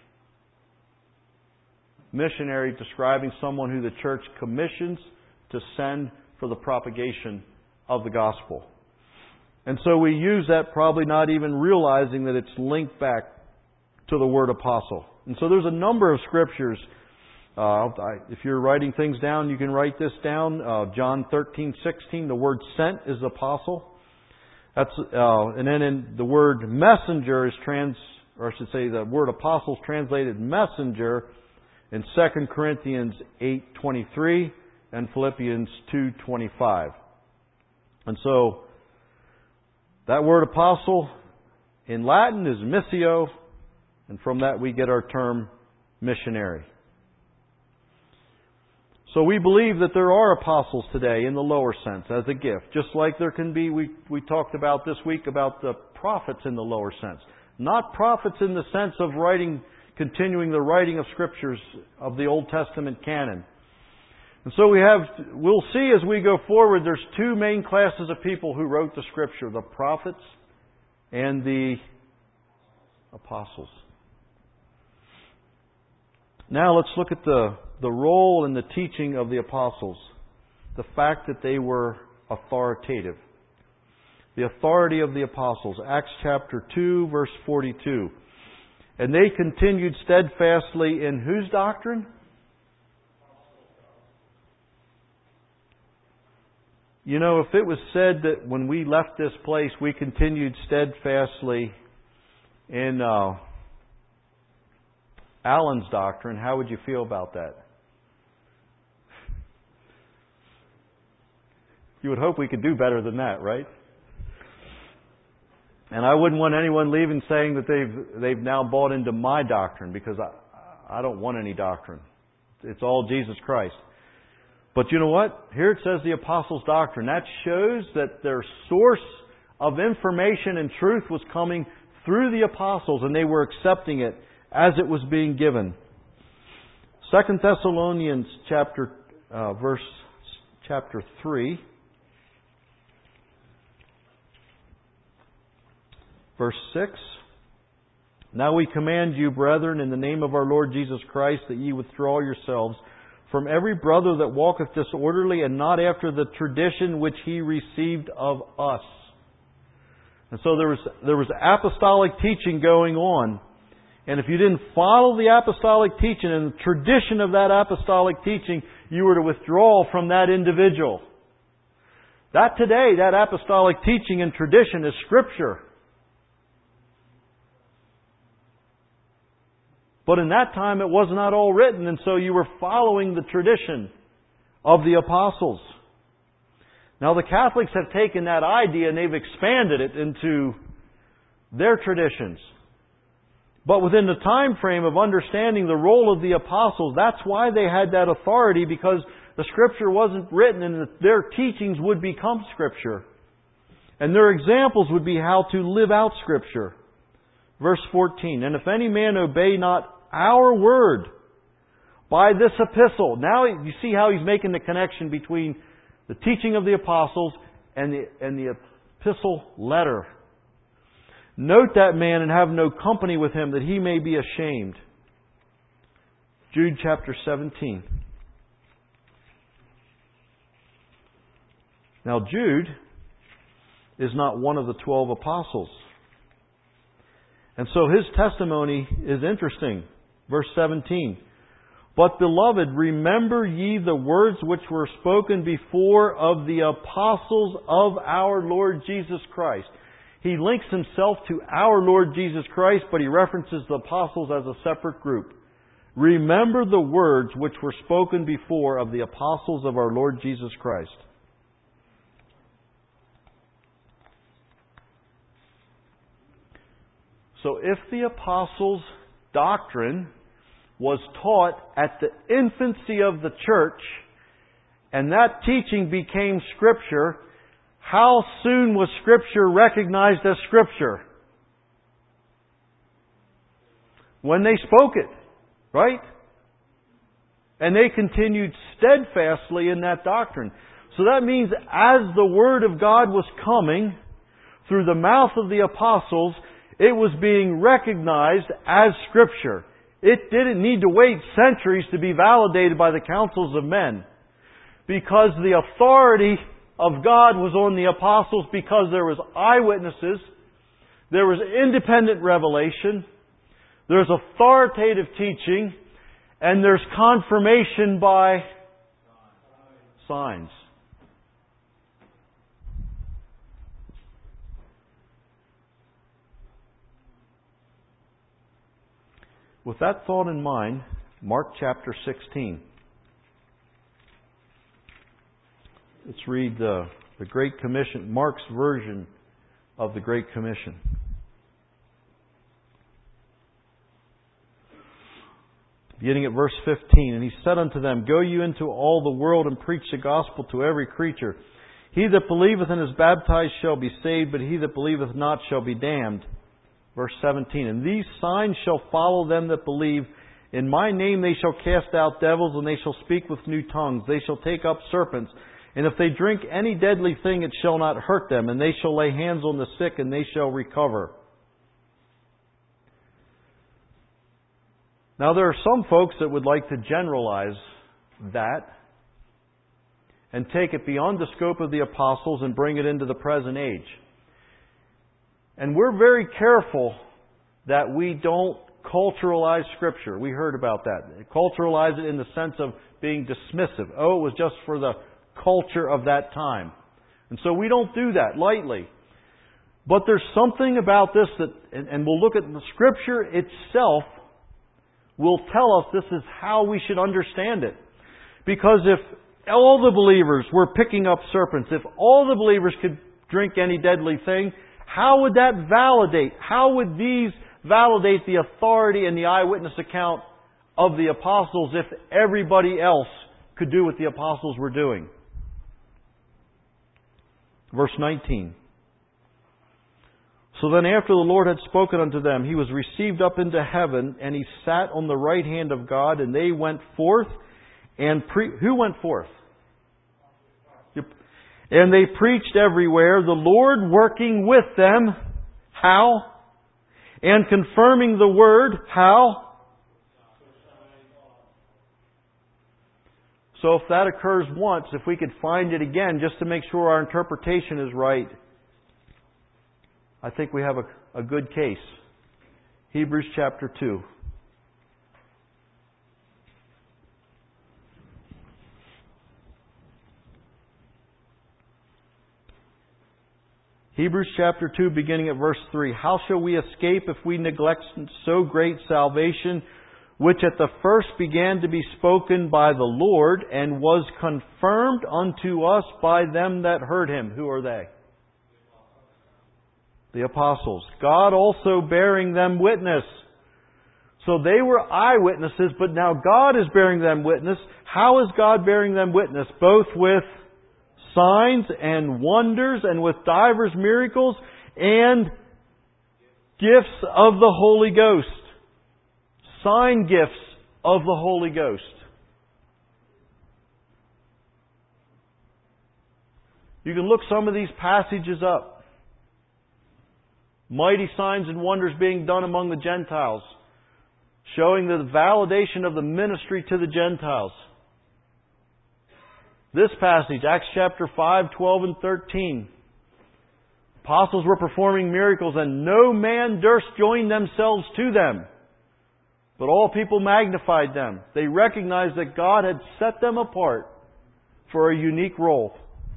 Missionary describing someone who the church commissions to send for the propagation of the gospel. And so we use that probably not even realizing that it's linked back to the word apostle. And so there's a number of scriptures. Uh, if you're writing things down, you can write this down. Uh, John thirteen sixteen, the word sent is apostle. That's uh, and then in the word messenger is trans, or I should say the word apostle is translated messenger in Second Corinthians eight twenty-three and Philippians two twenty-five. And so that word apostle in Latin is missio, and from that we get our term missionary. So we believe that there are apostles today in the lower sense as a gift. Just like there can be, we, we talked about this week about the prophets in the lower sense. Not prophets in the sense of writing, continuing the writing of scriptures of the Old Testament canon. And so we have, we'll see as we go forward, there's two main classes of people who wrote the scripture, the prophets and the apostles. Now let's look at the, the role and the teaching of the apostles. The fact that they were authoritative. The authority of the apostles. Acts chapter two, verse forty-two. And they continued steadfastly in whose doctrine? You know, if it was said that when we left this place we continued steadfastly in uh, Alan's doctrine, how would you feel about that? You would hope we could do better than that, right? And I wouldn't want anyone leaving saying that they've they've now bought into my doctrine, because I I don't want any doctrine. It's all Jesus Christ. But you know what? Here it says the apostles' doctrine. That shows that their source of information and truth was coming through the apostles, and they were accepting it as it was being given. Second Thessalonians chapter uh, verse chapter three, verse six. Now we command you, brethren, in the name of our Lord Jesus Christ, that ye withdraw yourselves from every brother that walketh disorderly, and not after the tradition which he received of us. And so there was there was apostolic teaching going on. And if you didn't follow the apostolic teaching and the tradition of that apostolic teaching, you were to withdraw from that individual. That today, that apostolic teaching and tradition is Scripture. But in that time it was not all written, and so you were following the tradition of the apostles. Now the Catholics have taken that idea and they've expanded it into their traditions. But within the time frame of understanding the role of the apostles, that's why they had that authority, because the Scripture wasn't written and their teachings would become Scripture. And their examples would be how to live out Scripture. Verse fourteen, and if any man obey not our word by this epistle. Now you see how he's making the connection between the teaching of the apostles and the, and the epistle letter. Note that man and have no company with him, that he may be ashamed. Jude chapter seventeen. Now Jude is not one of the twelve apostles. And so his testimony is interesting. Verse seventeen. But beloved, remember ye the words which were spoken before of the apostles of our Lord Jesus Christ. He links himself to our Lord Jesus Christ, but he references the apostles as a separate group. Remember the words which were spoken before of the apostles of our Lord Jesus Christ. So if the apostles' doctrine was taught at the infancy of the church, and that teaching became Scripture, how soon was Scripture recognized as Scripture? When they spoke it, right? And they continued steadfastly in that doctrine. So that means as the Word of God was coming through the mouth of the apostles, it was being recognized as Scripture. It didn't need to wait centuries to be validated by the councils of men. Because the authority of God was on the apostles, because there was eyewitnesses, there was independent revelation, there's authoritative teaching, and there's confirmation by signs. With that thought in mind, Mark chapter sixteen. Let's read the, the Great Commission, Mark's version of the Great Commission. Beginning at verse fifteen, and he said unto them, Go you into all the world and preach the gospel to every creature. He that believeth and is baptized shall be saved, but he that believeth not shall be damned. Verse seventeen, and these signs shall follow them that believe. In my name they shall cast out devils, and they shall speak with new tongues. They shall take up serpents. And if they drink any deadly thing, it shall not hurt them. And they shall lay hands on the sick, and they shall recover. Now there are some folks that would like to generalize that and take it beyond the scope of the apostles and bring it into the present age. And we're very careful that we don't culturalize Scripture. We heard about that. Culturalize it in the sense of being dismissive. Oh, it was just for the culture of that time. And so we don't do that lightly. But there's something about this that, and, and we'll look at the Scripture itself, will tell us this is how we should understand it. Because if all the believers were picking up serpents, if all the believers could drink any deadly thing, how would that validate? How would these validate the authority and the eyewitness account of the apostles if everybody else could do what the apostles were doing? Verse nineteen. So then after the Lord had spoken unto them, He was received up into heaven, and He sat on the right hand of God, and they went forth and pre- who went forth? And they preached everywhere, the Lord working with them. How? And confirming the word. How? So if that occurs once, if we could find it again, just to make sure our interpretation is right, I think we have a, a good case. Hebrews chapter two. Hebrews chapter two, beginning at verse three. How shall we escape if we neglect so great salvation, which at the first began to be spoken by the Lord, and was confirmed unto us by them that heard Him. Who are they? The apostles. God also bearing them witness. So they were eyewitnesses, but now God is bearing them witness. How is God bearing them witness? Both with signs and wonders, and with divers miracles, and gifts of the Holy Ghost. Sign gifts of the Holy Ghost. You can look some of these passages up. Mighty signs and wonders being done among the Gentiles, showing the validation of the ministry to the Gentiles. This passage, Acts chapter five, twelve, and thirteen. Apostles were performing miracles, and no man durst join themselves to them, but all people magnified them. They recognized that God had set them apart for a unique role.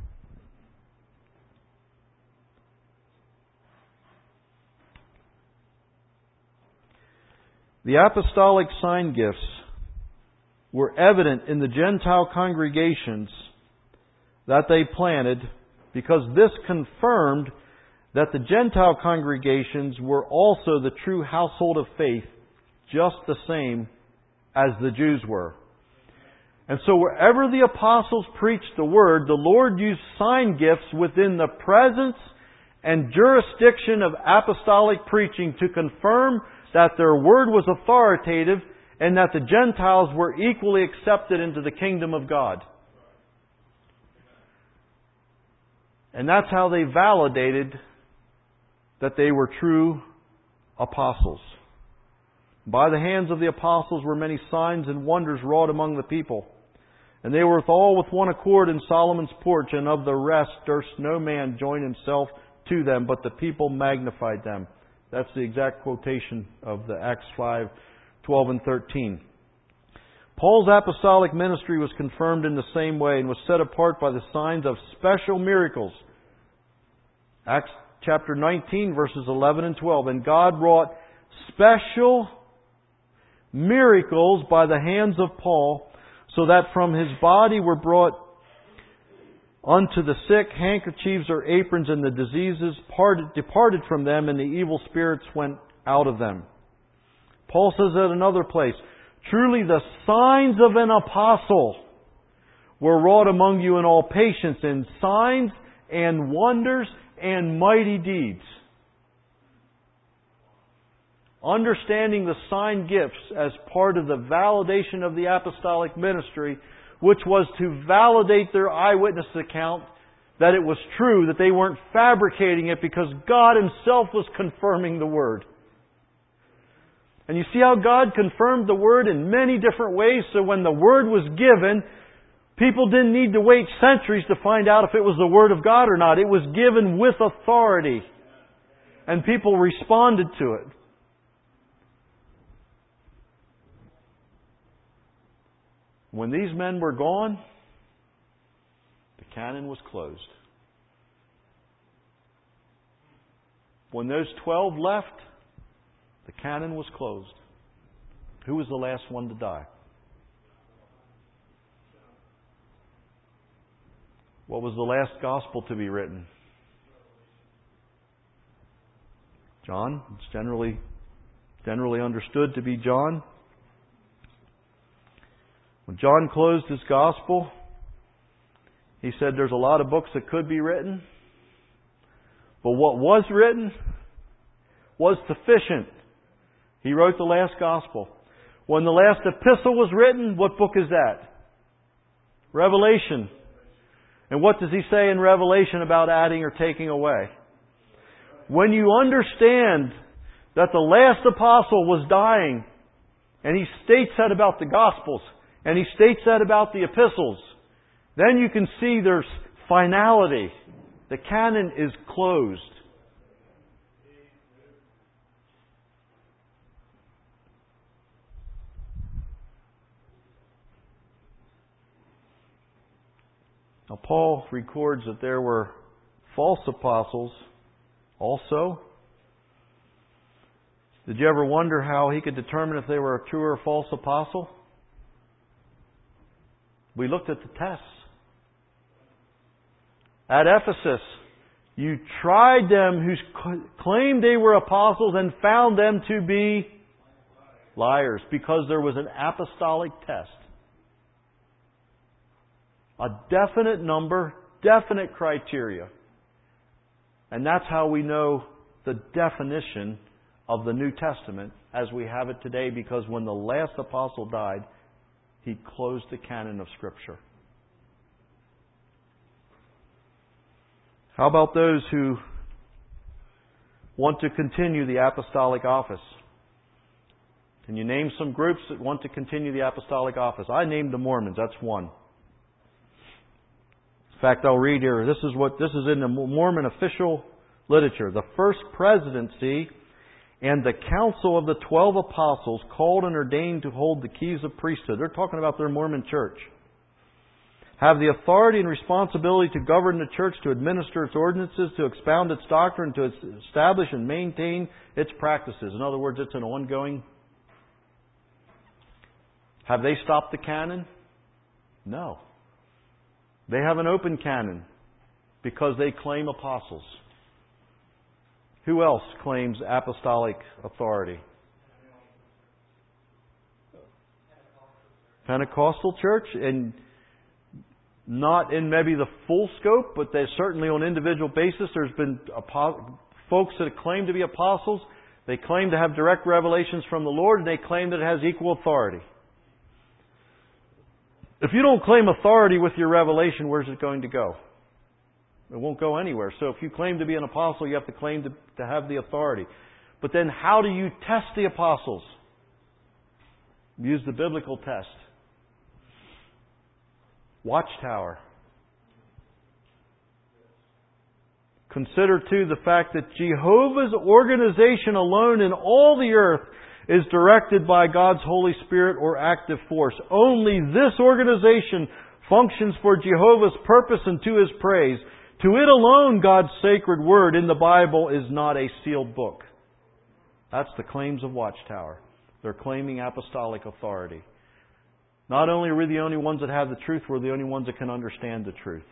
The apostolic sign gifts were evident in the Gentile congregations that they planted, because this confirmed that the Gentile congregations were also the true household of faith, just the same as the Jews were. And so wherever the apostles preached the Word, the Lord used sign gifts within the presence and jurisdiction of apostolic preaching to confirm that their Word was authoritative and that the Gentiles were equally accepted into the kingdom of God. And that's how they validated that they were true apostles. By the hands of the apostles were many signs and wonders wrought among the people. And they were all with one accord in Solomon's porch, and of the rest durst no man join himself to them, but the people magnified them. That's the exact quotation of the Acts five, twelve, and thirteen. Paul's apostolic ministry was confirmed in the same way and was set apart by the signs of special miracles. Acts chapter nineteen, verses eleven and twelve. And God wrought special miracles by the hands of Paul, so that from his body were brought unto the sick handkerchiefs or aprons, and the diseases parted, departed from them, and the evil spirits went out of them. Paul says at another place, truly the signs of an apostle were wrought among you in all patience, in signs and wonders and mighty deeds. Understanding the sign gifts as part of the validation of the apostolic ministry, which was to validate their eyewitness account that it was true, that they weren't fabricating it, because God Himself was confirming the Word. And you see how God confirmed the Word in many different ways, so when the Word was given, people didn't need to wait centuries to find out if it was the Word of God or not. It was given with authority, and people responded to it. When these men were gone, the canon was closed. When those twelve left, the canon was closed. Who was the last one to die? What was the last gospel to be written? John. It's generally generally understood to be John. When John closed his gospel, he said there's a lot of books that could be written, but what was written was sufficient. He wrote the last gospel. When the last epistle was written, what book is that? Revelation. And what does he say in Revelation about adding or taking away? When you understand that the last apostle was dying, and he states that about the Gospels, and he states that about the epistles, then you can see there's finality. The canon is closed. Now, Paul records that there were false apostles also. Did you ever wonder how he could determine if they were a true or false apostle? We looked at the tests. At Ephesus, you tried them who claimed they were apostles and found them to be liars because there was an apostolic test. A definite number, definite criteria. And that's how we know the definition of the New Testament as we have it today, because when the last apostle died, he closed the canon of Scripture. How about those who want to continue the apostolic office? Can you name some groups that want to continue the apostolic office? I named the Mormons. That's one. In fact, I'll read here. This is what this is in the Mormon official literature. The first presidency and the council of the twelve apostles called and ordained to hold the keys of priesthood. They're talking about their Mormon church. Have the authority and responsibility to govern the church, to administer its ordinances, to expound its doctrine, to establish and maintain its practices. In other words, it's an ongoing. Have they stopped the canon? No. They have an open canon because they claim apostles. Who else claims apostolic authority? Pentecostal church, and not in maybe the full scope, but there's certainly on an individual basis. There's been folks that claim to be apostles. They claim to have direct revelations from the Lord, and they claim that it has equal authority. If you don't claim authority with your revelation, where's it going to go? It won't go anywhere. So if you claim to be an apostle, you have to claim to, to have the authority. But then how do you test the apostles? Use the biblical test. Watchtower. Consider too the fact that Jehovah's organization alone in all the earth is directed by God's Holy Spirit or active force. Only this organization functions for Jehovah's purpose and to His praise. To it alone, God's sacred word in the Bible is not a sealed book. That's the claims of Watchtower. They're claiming apostolic authority. Not only are we the only ones that have the truth, we're the only ones that can understand the truth.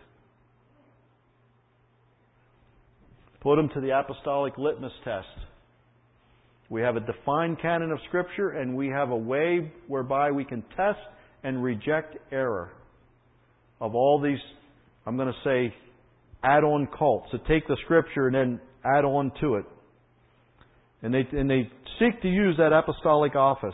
Put them to the apostolic litmus test. We have a defined canon of Scripture, and we have a way whereby we can test and reject error of all these, I'm going to say, add-on cults that take the Scripture and then add on to it. And they, and they seek to use that apostolic office.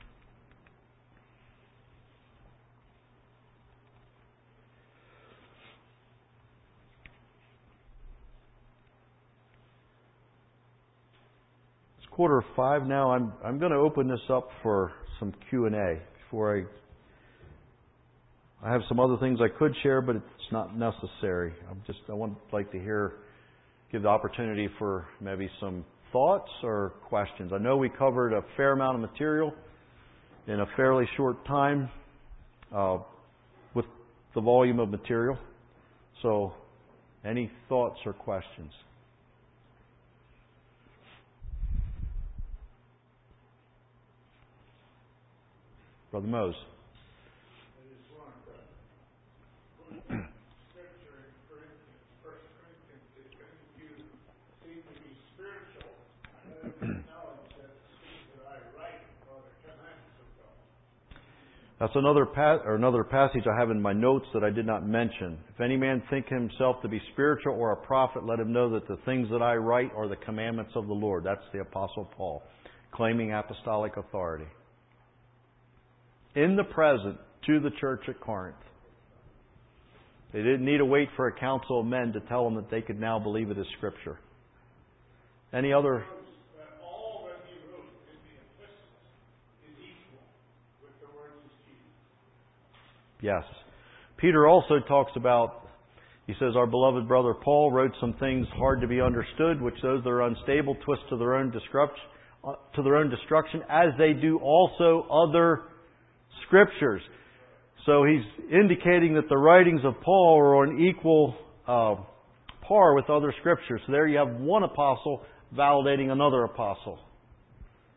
Quarter of five now. I'm I'm going to open this up for some Q and A before I. I have some other things I could share, but it's not necessary. I'm just I want like to hear, give the opportunity for maybe some thoughts or questions. I know we covered a fair amount of material in a fairly short time uh, with the volume of material. So, any thoughts or questions? Brother Mose. That's another pa- or another passage I have in my notes that I did not mention. If any man think himself to be spiritual or a prophet, let him know that the things that I write are the commandments of the Lord. That's the Apostle Paul, claiming apostolic authority. In the present, to the church at Corinth. They didn't need to wait for a council of men to tell them that they could now believe it as Scripture. Any other? All that he wrote in the epistles is equal with the words of Jesus. Yes. Peter also talks about, he says, our beloved brother Paul wrote some things hard to be understood, which those that are unstable twist to their own destruction, to their own destruction, as they do also other Scriptures. So he's indicating that the writings of Paul are on equal uh, par with other Scriptures. So there you have one apostle validating another apostle.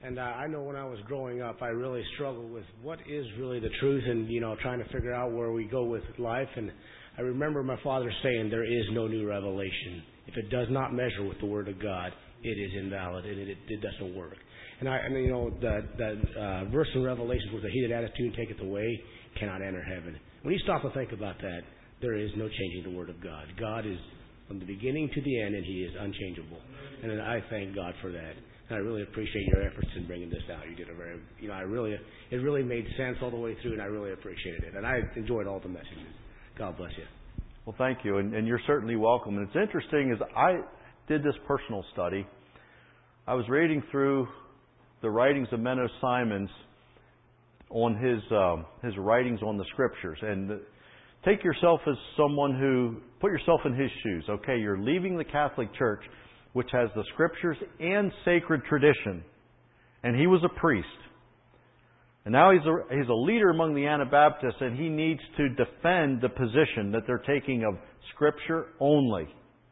And uh, I know when I was growing up, I really struggled with what is really the truth, and you know, trying to figure out where we go with life. And I remember my father saying, "There is no new revelation. If it does not measure with the Word of God, it is invalid, and it, it, it doesn't work." And I, and you know, that that uh, verse in Revelation with a heated attitude taketh away cannot enter heaven. When you stop and think about that, there is no changing the Word of God. God is from the beginning to the end, and He is unchangeable. And I thank God for that. And I really appreciate your efforts in bringing this out. You did a very, you know, I really, it really made sense all the way through, and I really appreciated it. And I enjoyed all the messages. God bless you. Well, thank you, and, and you're certainly welcome. And it's interesting, as I did this personal study, I was reading through the writings of Menno Simons on his um, his writings on the Scriptures, and take yourself as someone who, put yourself in his shoes. Okay, you're leaving the Catholic Church, which has the Scriptures and sacred tradition, and he was a priest. And now he's a, he's a leader among the Anabaptists, and he needs to defend the position that they're taking of Scripture only.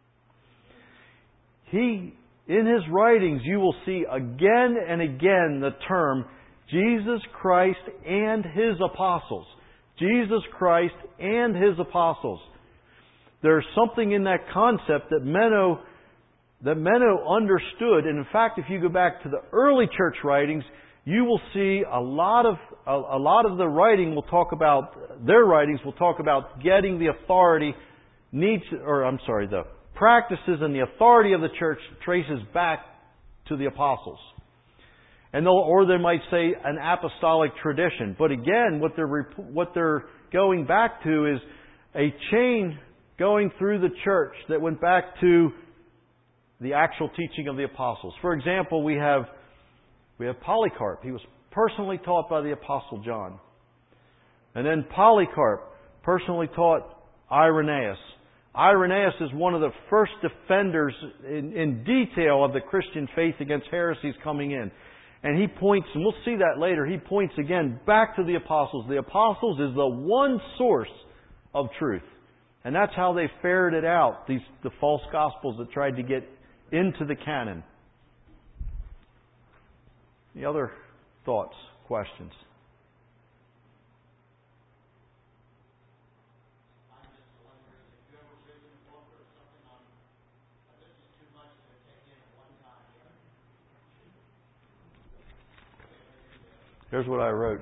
He, in his writings, you will see again and again the term Jesus Christ and His apostles. Jesus Christ and His apostles. There's something in that concept that Menno, that Menno understood. And in fact, if you go back to the early church writings, you will see a lot of a, a lot of the writing will talk about their writings will talk about getting the authority needs or I'm sorry the practices and the authority of the church traces back to the apostles, and they'll, or they might say an apostolic tradition. But again, what they're what they're going back to is a chain going through the church that went back to the actual teaching of the apostles. For example, we have We have Polycarp. He was personally taught by the Apostle John. And then Polycarp personally taught Irenaeus. Irenaeus is one of the first defenders in, in detail of the Christian faith against heresies coming in. And he points, and we'll see that later, he points again back to the apostles. The apostles is the one source of truth. And that's how they ferreted out these the false gospels that tried to get into the canon. Any other thoughts, questions? I'm just wondering if you ever written a book or something on this is too much to take in at one time. Here's what I wrote.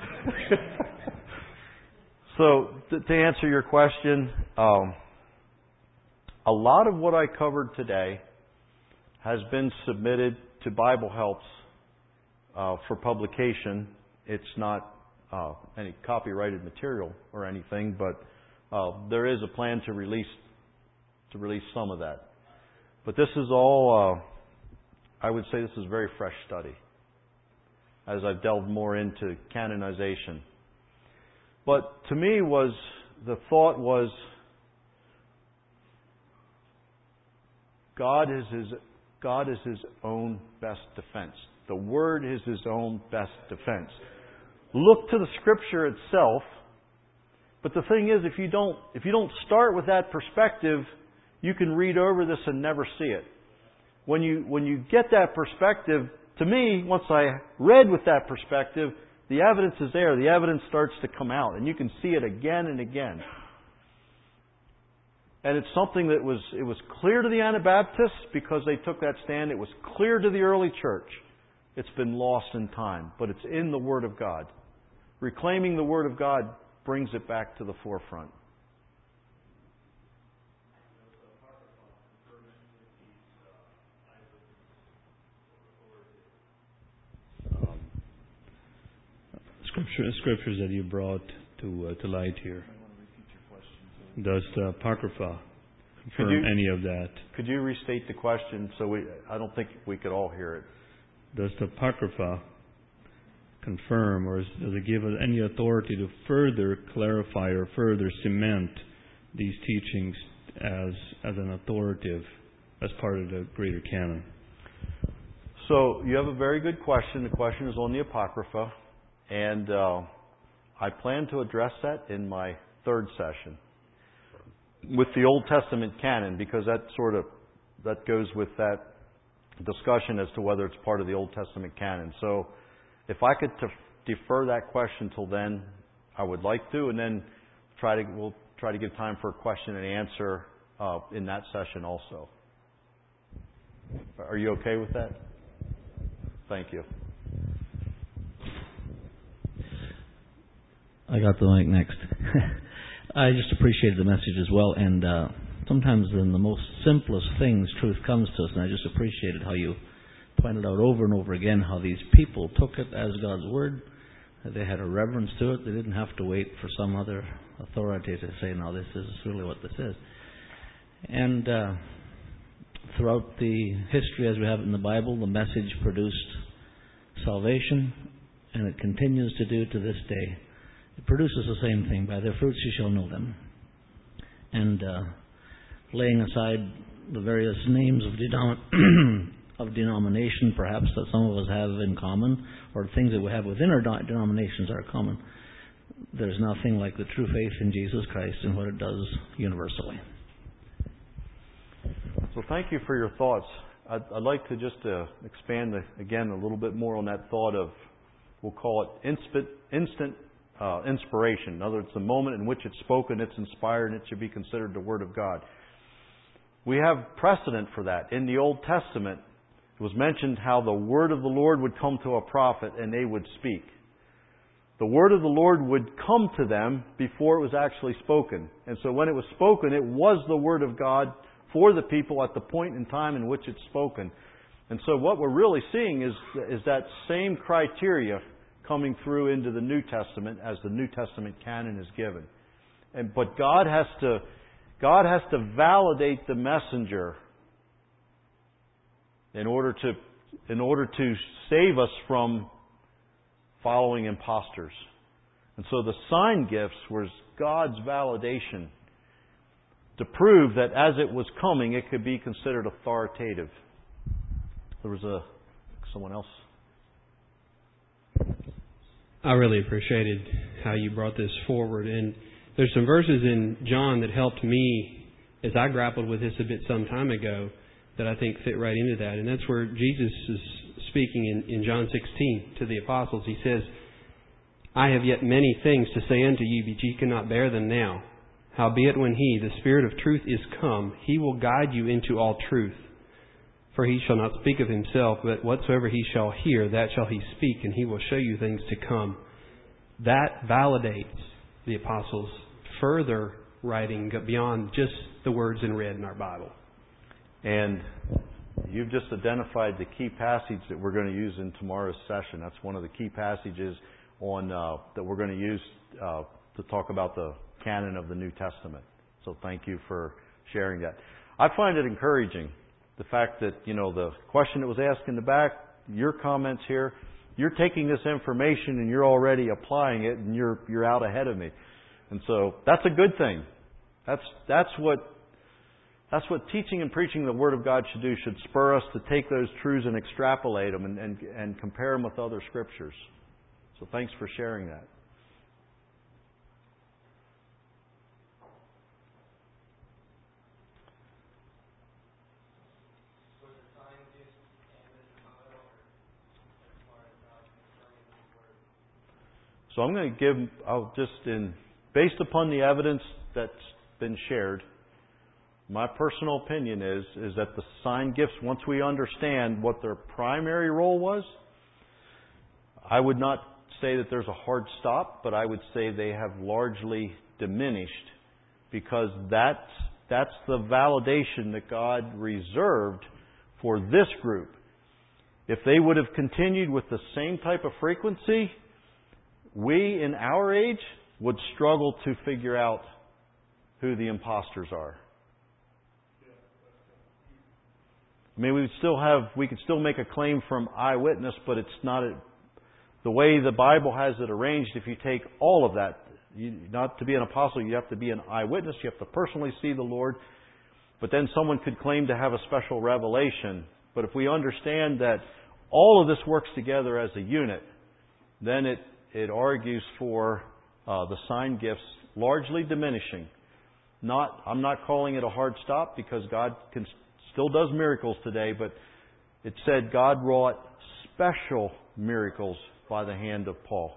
So, th- to answer your question, um, a lot of what I covered today has been submitted to Bible Helps Uh, for publication. It's not uh, any copyrighted material or anything, but uh, there is a plan to release to release some of that. But this is all, uh, I would say this is very fresh study as I've delved more into canonization. But to me was, the thought was, God is His, God is His own best defense. The Word is His own best defense. Look to the Scripture itself. But the thing is, if you don't, if you don't start with that perspective, you can read over this and never see it. When you, when you get that perspective, to me, once I read with that perspective, the evidence is there. The evidence starts to come out, and you can see it again and again. And it's something that was, it was clear to the Anabaptists because they took that stand. It was clear to the early church. It's been lost in time, but it's in the Word of God. Reclaiming the Word of God brings it back to the forefront. Um, scripture, scriptures that you brought to uh, to light here. Does the Apocrypha confirm you, any of that? Could you restate the question? So we, I don't think we could all hear it. Does the Apocrypha confirm, or does it give us any authority to further clarify or further cement these teachings as as an authoritative, as part of the greater canon? So you have a very good question. The question is on the Apocrypha, and uh, I plan to address that in my third session with the Old Testament canon, because that sort of that goes with that discussion as to whether it's part of the Old Testament canon. So if I could t- defer that question till then, I would like to, and then try to we'll try to give time for a question and answer uh, in that session also. Are you okay with that? Thank you. I got the mic next. I just appreciated the message as well, and uh, sometimes in the most simplest things, truth comes to us, and I just appreciated how you pointed out over and over again how these people took it as God's Word. They had a reverence to it. They didn't have to wait for some other authority to say, no, this is really what this is. And uh, throughout the history as we have it in the Bible, the message produced salvation, and it continues to do to this day. It produces the same thing. By their fruits you shall know them. And uh, laying aside the various names of, denom- of denomination, perhaps, that some of us have in common, or things that we have within our denominations are common, there's nothing like the true faith in Jesus Christ and what it does universally. So thank you for your thoughts. I'd, I'd like to just uh, expand, the, again, a little bit more on that thought of, we'll call it instant, instant uh, inspiration. In other words, the moment in which it's spoken, it's inspired, and it should be considered the Word of God. We have precedent for that. In the Old Testament, it was mentioned how the Word of the Lord would come to a prophet and they would speak. The Word of the Lord would come to them before it was actually spoken. And so when it was spoken, it was the Word of God for the people at the point in time in which it's spoken. And so what we're really seeing is, is that same criteria coming through into the New Testament as the New Testament canon is given. And, but God has to, God has to validate the messenger in order to, in order to save us from following imposters. And so the sign gifts was God's validation to prove that as it was coming, it could be considered authoritative. There was a someone else. I really appreciated how you brought this forward. And there's some verses in John that helped me as I grappled with this a bit some time ago that I think fit right into that. And that's where Jesus is speaking in, in John sixteen to the apostles. He says, I have yet many things to say unto you, but ye cannot bear them now. Howbeit when He, the Spirit of truth, is come, He will guide you into all truth. For He shall not speak of Himself, but whatsoever He shall hear, that shall He speak, and He will show you things to come. That validates the apostles' further writing beyond just the words in red in our Bible. And you've just identified the key passage that we're going to use in tomorrow's session. That's one of the key passages on uh, that we're going to use uh, to talk about the canon of the New Testament. So thank you for sharing that. I find it encouraging, the fact that, you know, the question that was asked in the back, your comments here, you're taking this information and you're already applying it, and you're you're out ahead of me. And so that's a good thing. That's that's what that's what teaching and preaching the Word of God should do, should spur us to take those truths and extrapolate them and, and, and compare them with other scriptures. So thanks for sharing that. So I'm going to give, I'll just in, based upon the evidence that's been shared, my personal opinion is, is that the sign gifts, once we understand what their primary role was, I would not say that there's a hard stop, but I would say they have largely diminished, because that's, that's the validation that God reserved for this group. If they would have continued with the same type of frequency, we in our age would struggle to figure out who the imposters are. I mean, we would still have, we could still make a claim from eyewitness, but it's not a, the way the Bible has it arranged. If you take all of that, you, not to be an apostle, you have to be an eyewitness. You have to personally see the Lord. But then someone could claim to have a special revelation. But if we understand that all of this works together as a unit, then it It argues for uh, the sign gifts largely diminishing. Not, I'm not calling it a hard stop, because God can, still does miracles today, but it said God wrought special miracles by the hand of Paul.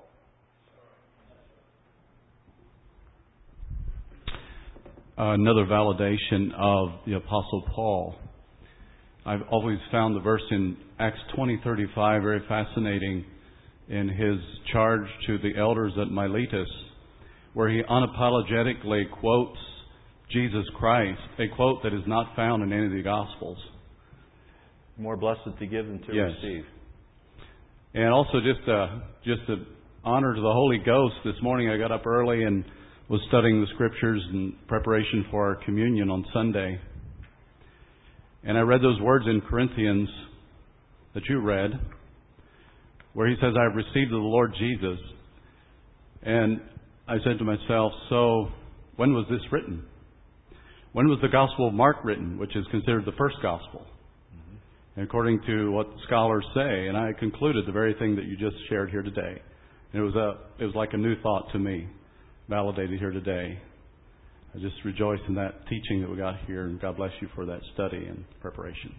Uh, another validation of the Apostle Paul. I've always found the verse in Acts twenty thirty-five very fascinating in his charge to the elders at Miletus, where he unapologetically quotes Jesus Christ, a quote that is not found in any of the Gospels. More blessed to give than to yes. receive. And also just uh, just an honor to the Holy Ghost. This morning I got up early and was studying the Scriptures in preparation for our communion on Sunday. And I read those words in Corinthians that you read, where he says, I have received of the Lord Jesus. And I said to myself, so when was this written? When was the Gospel of Mark written, which is considered the first Gospel? Mm-hmm. And according to what scholars say, and I concluded the very thing that you just shared here today. And it was a, it was like a new thought to me, validated here today. I just rejoice in that teaching that we got here, and God bless you for that study and preparation.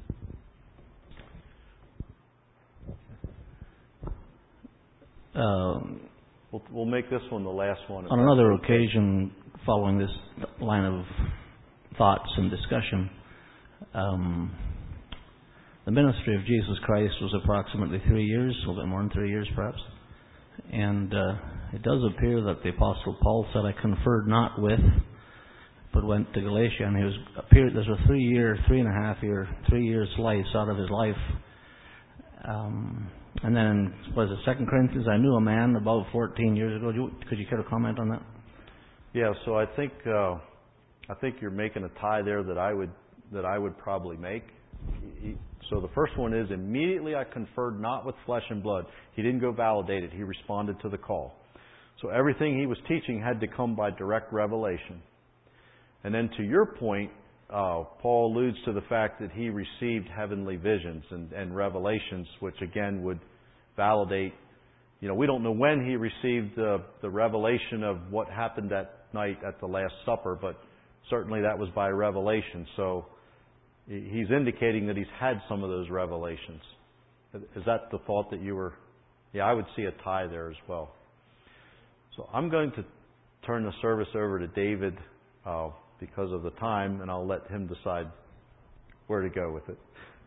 Um, We'll, we'll make this one the last one. On another occasion, following this line of thoughts and discussion, um, the ministry of Jesus Christ was approximately three years, a little bit more than three years perhaps. And uh, it does appear that the Apostle Paul said, I conferred not with, but went to Galatia, and he was appeared. There's a three-year, three and a half year, three years slice out of his life. Um, and then, was it Second Corinthians? I knew a man about fourteen years ago. You, could you care to comment on that? Yeah. So I think uh, I think you're making a tie there that I would that I would probably make. He, so the first one is, immediately I conferred not with flesh and blood. He didn't go validate it. He responded to the call. So everything he was teaching had to come by direct revelation. And then to your point, uh, Paul alludes to the fact that he received heavenly visions and, and revelations, which again would validate. You know, we don't know when he received the, the revelation of what happened that night at the Last Supper, but certainly that was by revelation. So he's indicating that he's had some of those revelations. Is that the thought that you were... Yeah, I would see a tie there as well. So I'm going to turn the service over to David uh, because of the time, and I'll let him decide where to go with it.